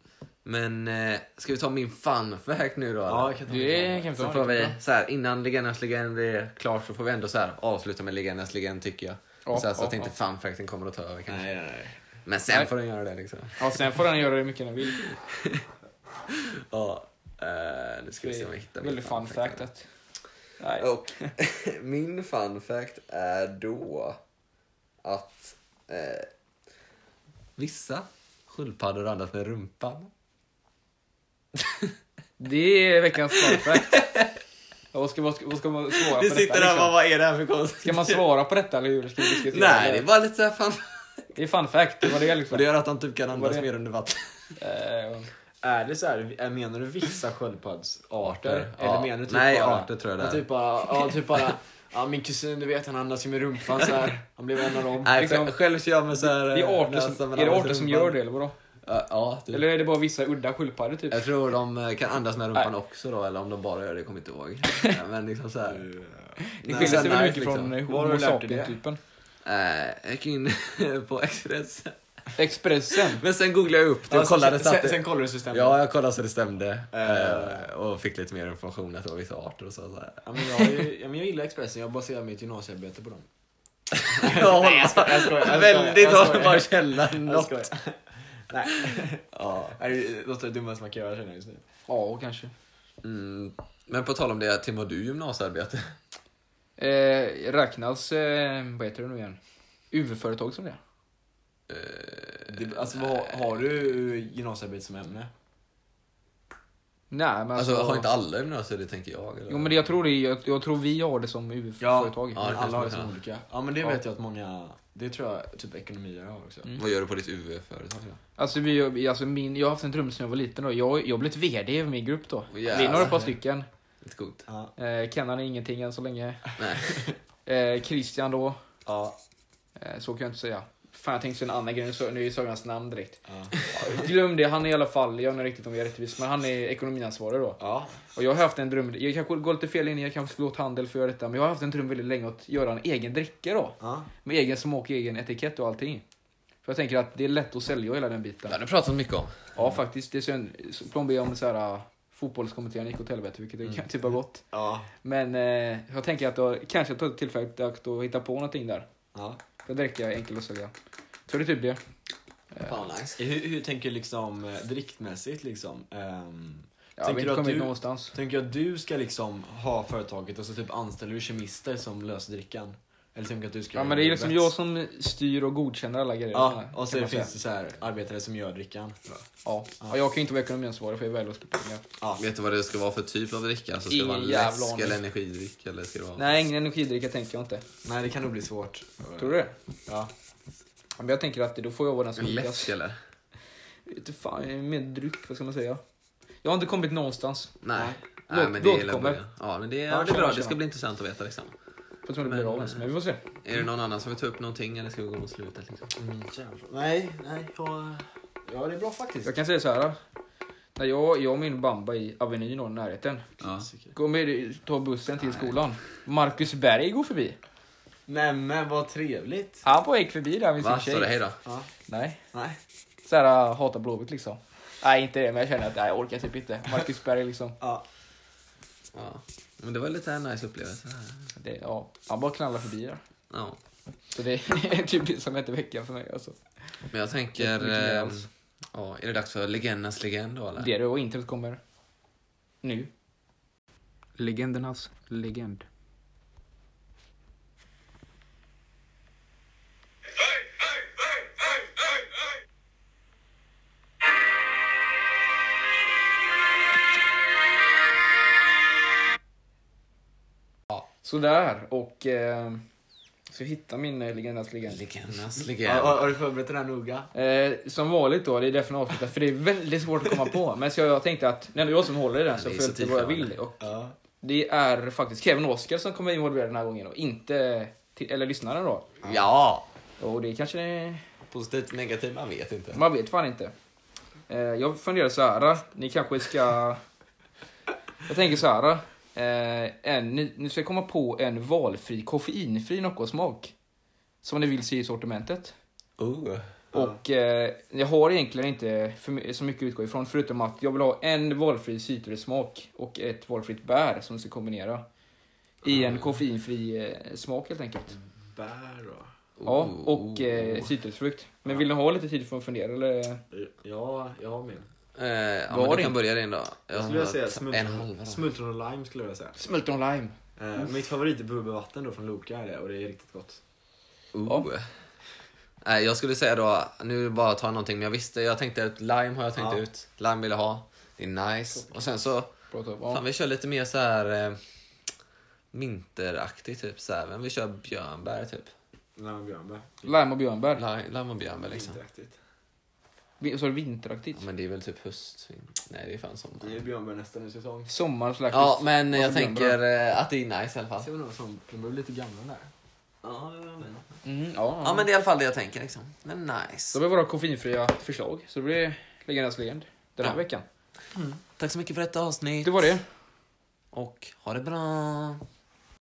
Men ska vi ta min fun fact nu då? Ja, eller? jag kan ta Det kan vi Så ta. får vi, så här, innan Legendernas legend är klart så får vi ändå så här avsluta med Legendernas legend tycker jag. Ja, så här, så ja, att inte ja. fun facten kommer att ta över kanske. Nej. Men sen Nej. får den göra det liksom. Ja, sen får den göra det mycket den vill. Ja, nu ska vi se om jag hittar min Väldigt fun fact här. att... Nej. Och min fun fact är då att vissa sköldpaddor andas med rumpan. Det är veckans fun fact. Ja, vad ska man svara på Du detta? sitter där och liksom? vad är det här för konstigt? Ska man svara på detta eller hur ska vi diskutera? Nej, det är bara lite så här fun. Det är fun fact. Det var det Och liksom. det gör att han typ kan andas Vad är det? mer under vatten. Är det så här, menar du vissa sköldpaddsarter? Ja. Eller menar du typ Nej, bara... arter tror jag det Ja, är. typ bara... Ja, min kusin, du vet, han andas ju med rumpan så här. Han blev en av dem. Nej, liksom- själv kör jag med så här... Det är arter näsa som, med är det andas arter som rumpan. gör det eller vadå? Ja, typ. Eller är det bara vissa udda sköldpaddor typ? Jag tror de kan andas med rumpan Nej. också då, eller om de bara gör det, kommer inte ihåg. Men liksom så här. Det Nej, skiljer sig nice, väl mycket liksom. från Var har Homo du lärt dig det? sapien-typen. Jag gick in på Expressen. Expressen. Men sen googlade jag upp det och kollade så att det... Sen kollar du systemet. Ja, jag kollade så det stämde. Och fick lite mer information att det var vissa arter och så. Så här. Ja, men jag gillar Expressen, jag baserar mitt gymnasiearbete på dem. Ja, jag skojar. väldigt Jag skojar. hållbar källa. Jag Något. skojar. Nej. Ja. Det låter det dummaste man kan göra, känner jag just nu. Ja, kanske. Men på tal om det, Tim, har du gymnasiearbete? Räknas, vad heter det nu igen? UV-företag som det är. Alltså, har du gymnasiearbete som ämne? Nej, men Alltså har inte alla gymnasier det, tänker jag? Eller? Jo, men jag tror vi har det som UF-företag. Ja, det alla har kanske som man olika. Ja, men det vet jag att många... Det tror jag typ ekonomier har också. Vad gör du på ditt UF-företag då? Alltså, jag har haft en dröm sedan jag var liten då. Jag har blivit VD i min grupp då. Vi är några par stycken. Lite coolt. Ja. Kennan är ingenting än så länge. Nej. Christian då. Ja. Så kan jag inte säga. Fan, jag tänkte en annan grej. Nu sa jag hans namn direkt. Ja. Glöm det, han är i alla fall, jag vet inte riktigt om jag är rättvis, men han är ekonomiansvarig då. Ja. Och jag har haft en dröm, jag kanske går lite fel in, jag kanske skulle åt handel för att göra detta, men jag har haft en dröm väldigt länge att göra en egen dricka då. Ja. Med egen smak, egen etikett och allting. För jag tänker att det är lätt att sälja hela den biten. Det har du pratat mycket om. Ja, faktiskt. Det är så plomber om så här fotbollskommittén gick åt helvete, vilket det kan typ ha gått. Ja. Men jag tänker att jag kanske tar ett tillfälle att hitta på någonting där. Ja. För dricka är enkelt att sälja. Så det är typ det. Fan, nice. Hur tänker du liksom driktmässigt liksom? Ja, vi har inte kommit någonstans. Tänker att du ska liksom ha företaget och så typ anställer du kemister som löser drickan? Eller tänker att du ska... Ja, men det är liksom jag som styr och godkänner alla grejer. Ja, och så finns det så här arbetare som gör drickan. Ja, jag kan ju inte vara ekonomiansvarig för jag är väl och pengar. Ja. Vet du vad det ska vara för typ av dricka? Alltså, ska det vara en läsk eller energidryck? Eller ska det vara... Nej, ingen energidricka tänker jag inte. Nej, det kan nog bli svårt. Tror du det? Ja. Men jag tänker att då får jag vara den som En lyckas. läsk eller? Inte fan, med dryck, vad ska man säga? Jag har inte kommit någonstans. Nej. Låt- Nej, men det låt är kommer. början. Ja, men det är Ja, bra. tjena, Det ska tjena. bli intressant att veta liksom. Jag tror det blir av ens, men vi får se. Är det någon annan som vill ta upp någonting eller ska vi gå mot slutet liksom? Nej, ja, det är bra faktiskt. Jag kan säga så här. När jag och min bamba i Avenyn och närheten. Ja. Ta bussen till skolan. Marcus Berg går förbi. Nämen, vad trevligt. Han på gick förbi där med sin Va? tjej. Så det hej då? Ja. Nej. Nej. Så här hatar Blåvitt liksom. Nej, inte det, men jag känner att jag orkar typ inte. Marcus Berg liksom. Ja. Ja. Men det var lite en nice upplevelse. Han bara knallar förbi där. Ja. Så det är typ det som heter veckan för mig alltså. Men jag tänker... Mycket mer alls. Ja, är det dags för legendernas legend då eller? Det är det, och introt kommer nu. Legendernas legend. Sådär, och ska hitta min legendernas legend. Legendernas legend. Har du förberett den här noga? Som vanligt då, det är därför jag avslutar, för det är väldigt svårt att komma på. Men så jag tänkte att när det är jag som håller i den så det är får jag så inte vad jag tidskrävande. vill. Och Ja. det är faktiskt Kevin Oscar som kommer involverad den här gången och inte eller lyssnaren då. Ja! Och det kanske är... Positivt, negativt, man vet inte. Man vet fan inte. Jag funderar så här, ni kanske ska... Jag tänker så här, ni ska komma på en valfri, koffeinfri Nocco-smak som ni vill se i sortimentet. Och jag har egentligen inte så mycket att utgå ifrån, förutom att jag vill ha en valfri citrussmak och ett valfritt bär som ska kombinera i en koffeinfri smak helt enkelt. Bär då? Ja, och citrusfrukt. Men vill ni ha lite tid för att fundera eller? Ja, jag har min. Ja, men du kan börja din då. Jag skulle vilja säga en halva. smultron och lime skulle jag vilja säga. Smultron lime. Mitt favorit är bubbelvatten då från Loka är det, och det är riktigt gott. Nej, jag skulle säga då, nu bara ta någonting, men jag tänkte att lime har jag tänkt ut. Lime vill jag ha. Det är nice. Och sen så, fan, vi kör lite mer så här minteraktigt typ så här. Men vi kör björnbär typ. Lime och björnbär. Lime och björnbär. Lime och björnbär liksom. Interaktigt. Så är det vinteraktigt. Ja, men det är väl typ höst. Nej, det är fan sommar. Det är björnbär nästan i säsong. Sommar slags. Ja, men jag Varför tänker att det är nice i alla fall. Ser vi någon som de blir lite gamla där? Ja, Ja, men det är i alla fall det jag tänker liksom. Men nice. Då blir våra koffeinfria förslag. Så det blir legendernas legend den här veckan. Tack så mycket för detta avsnitt. Det var det. Och ha det bra.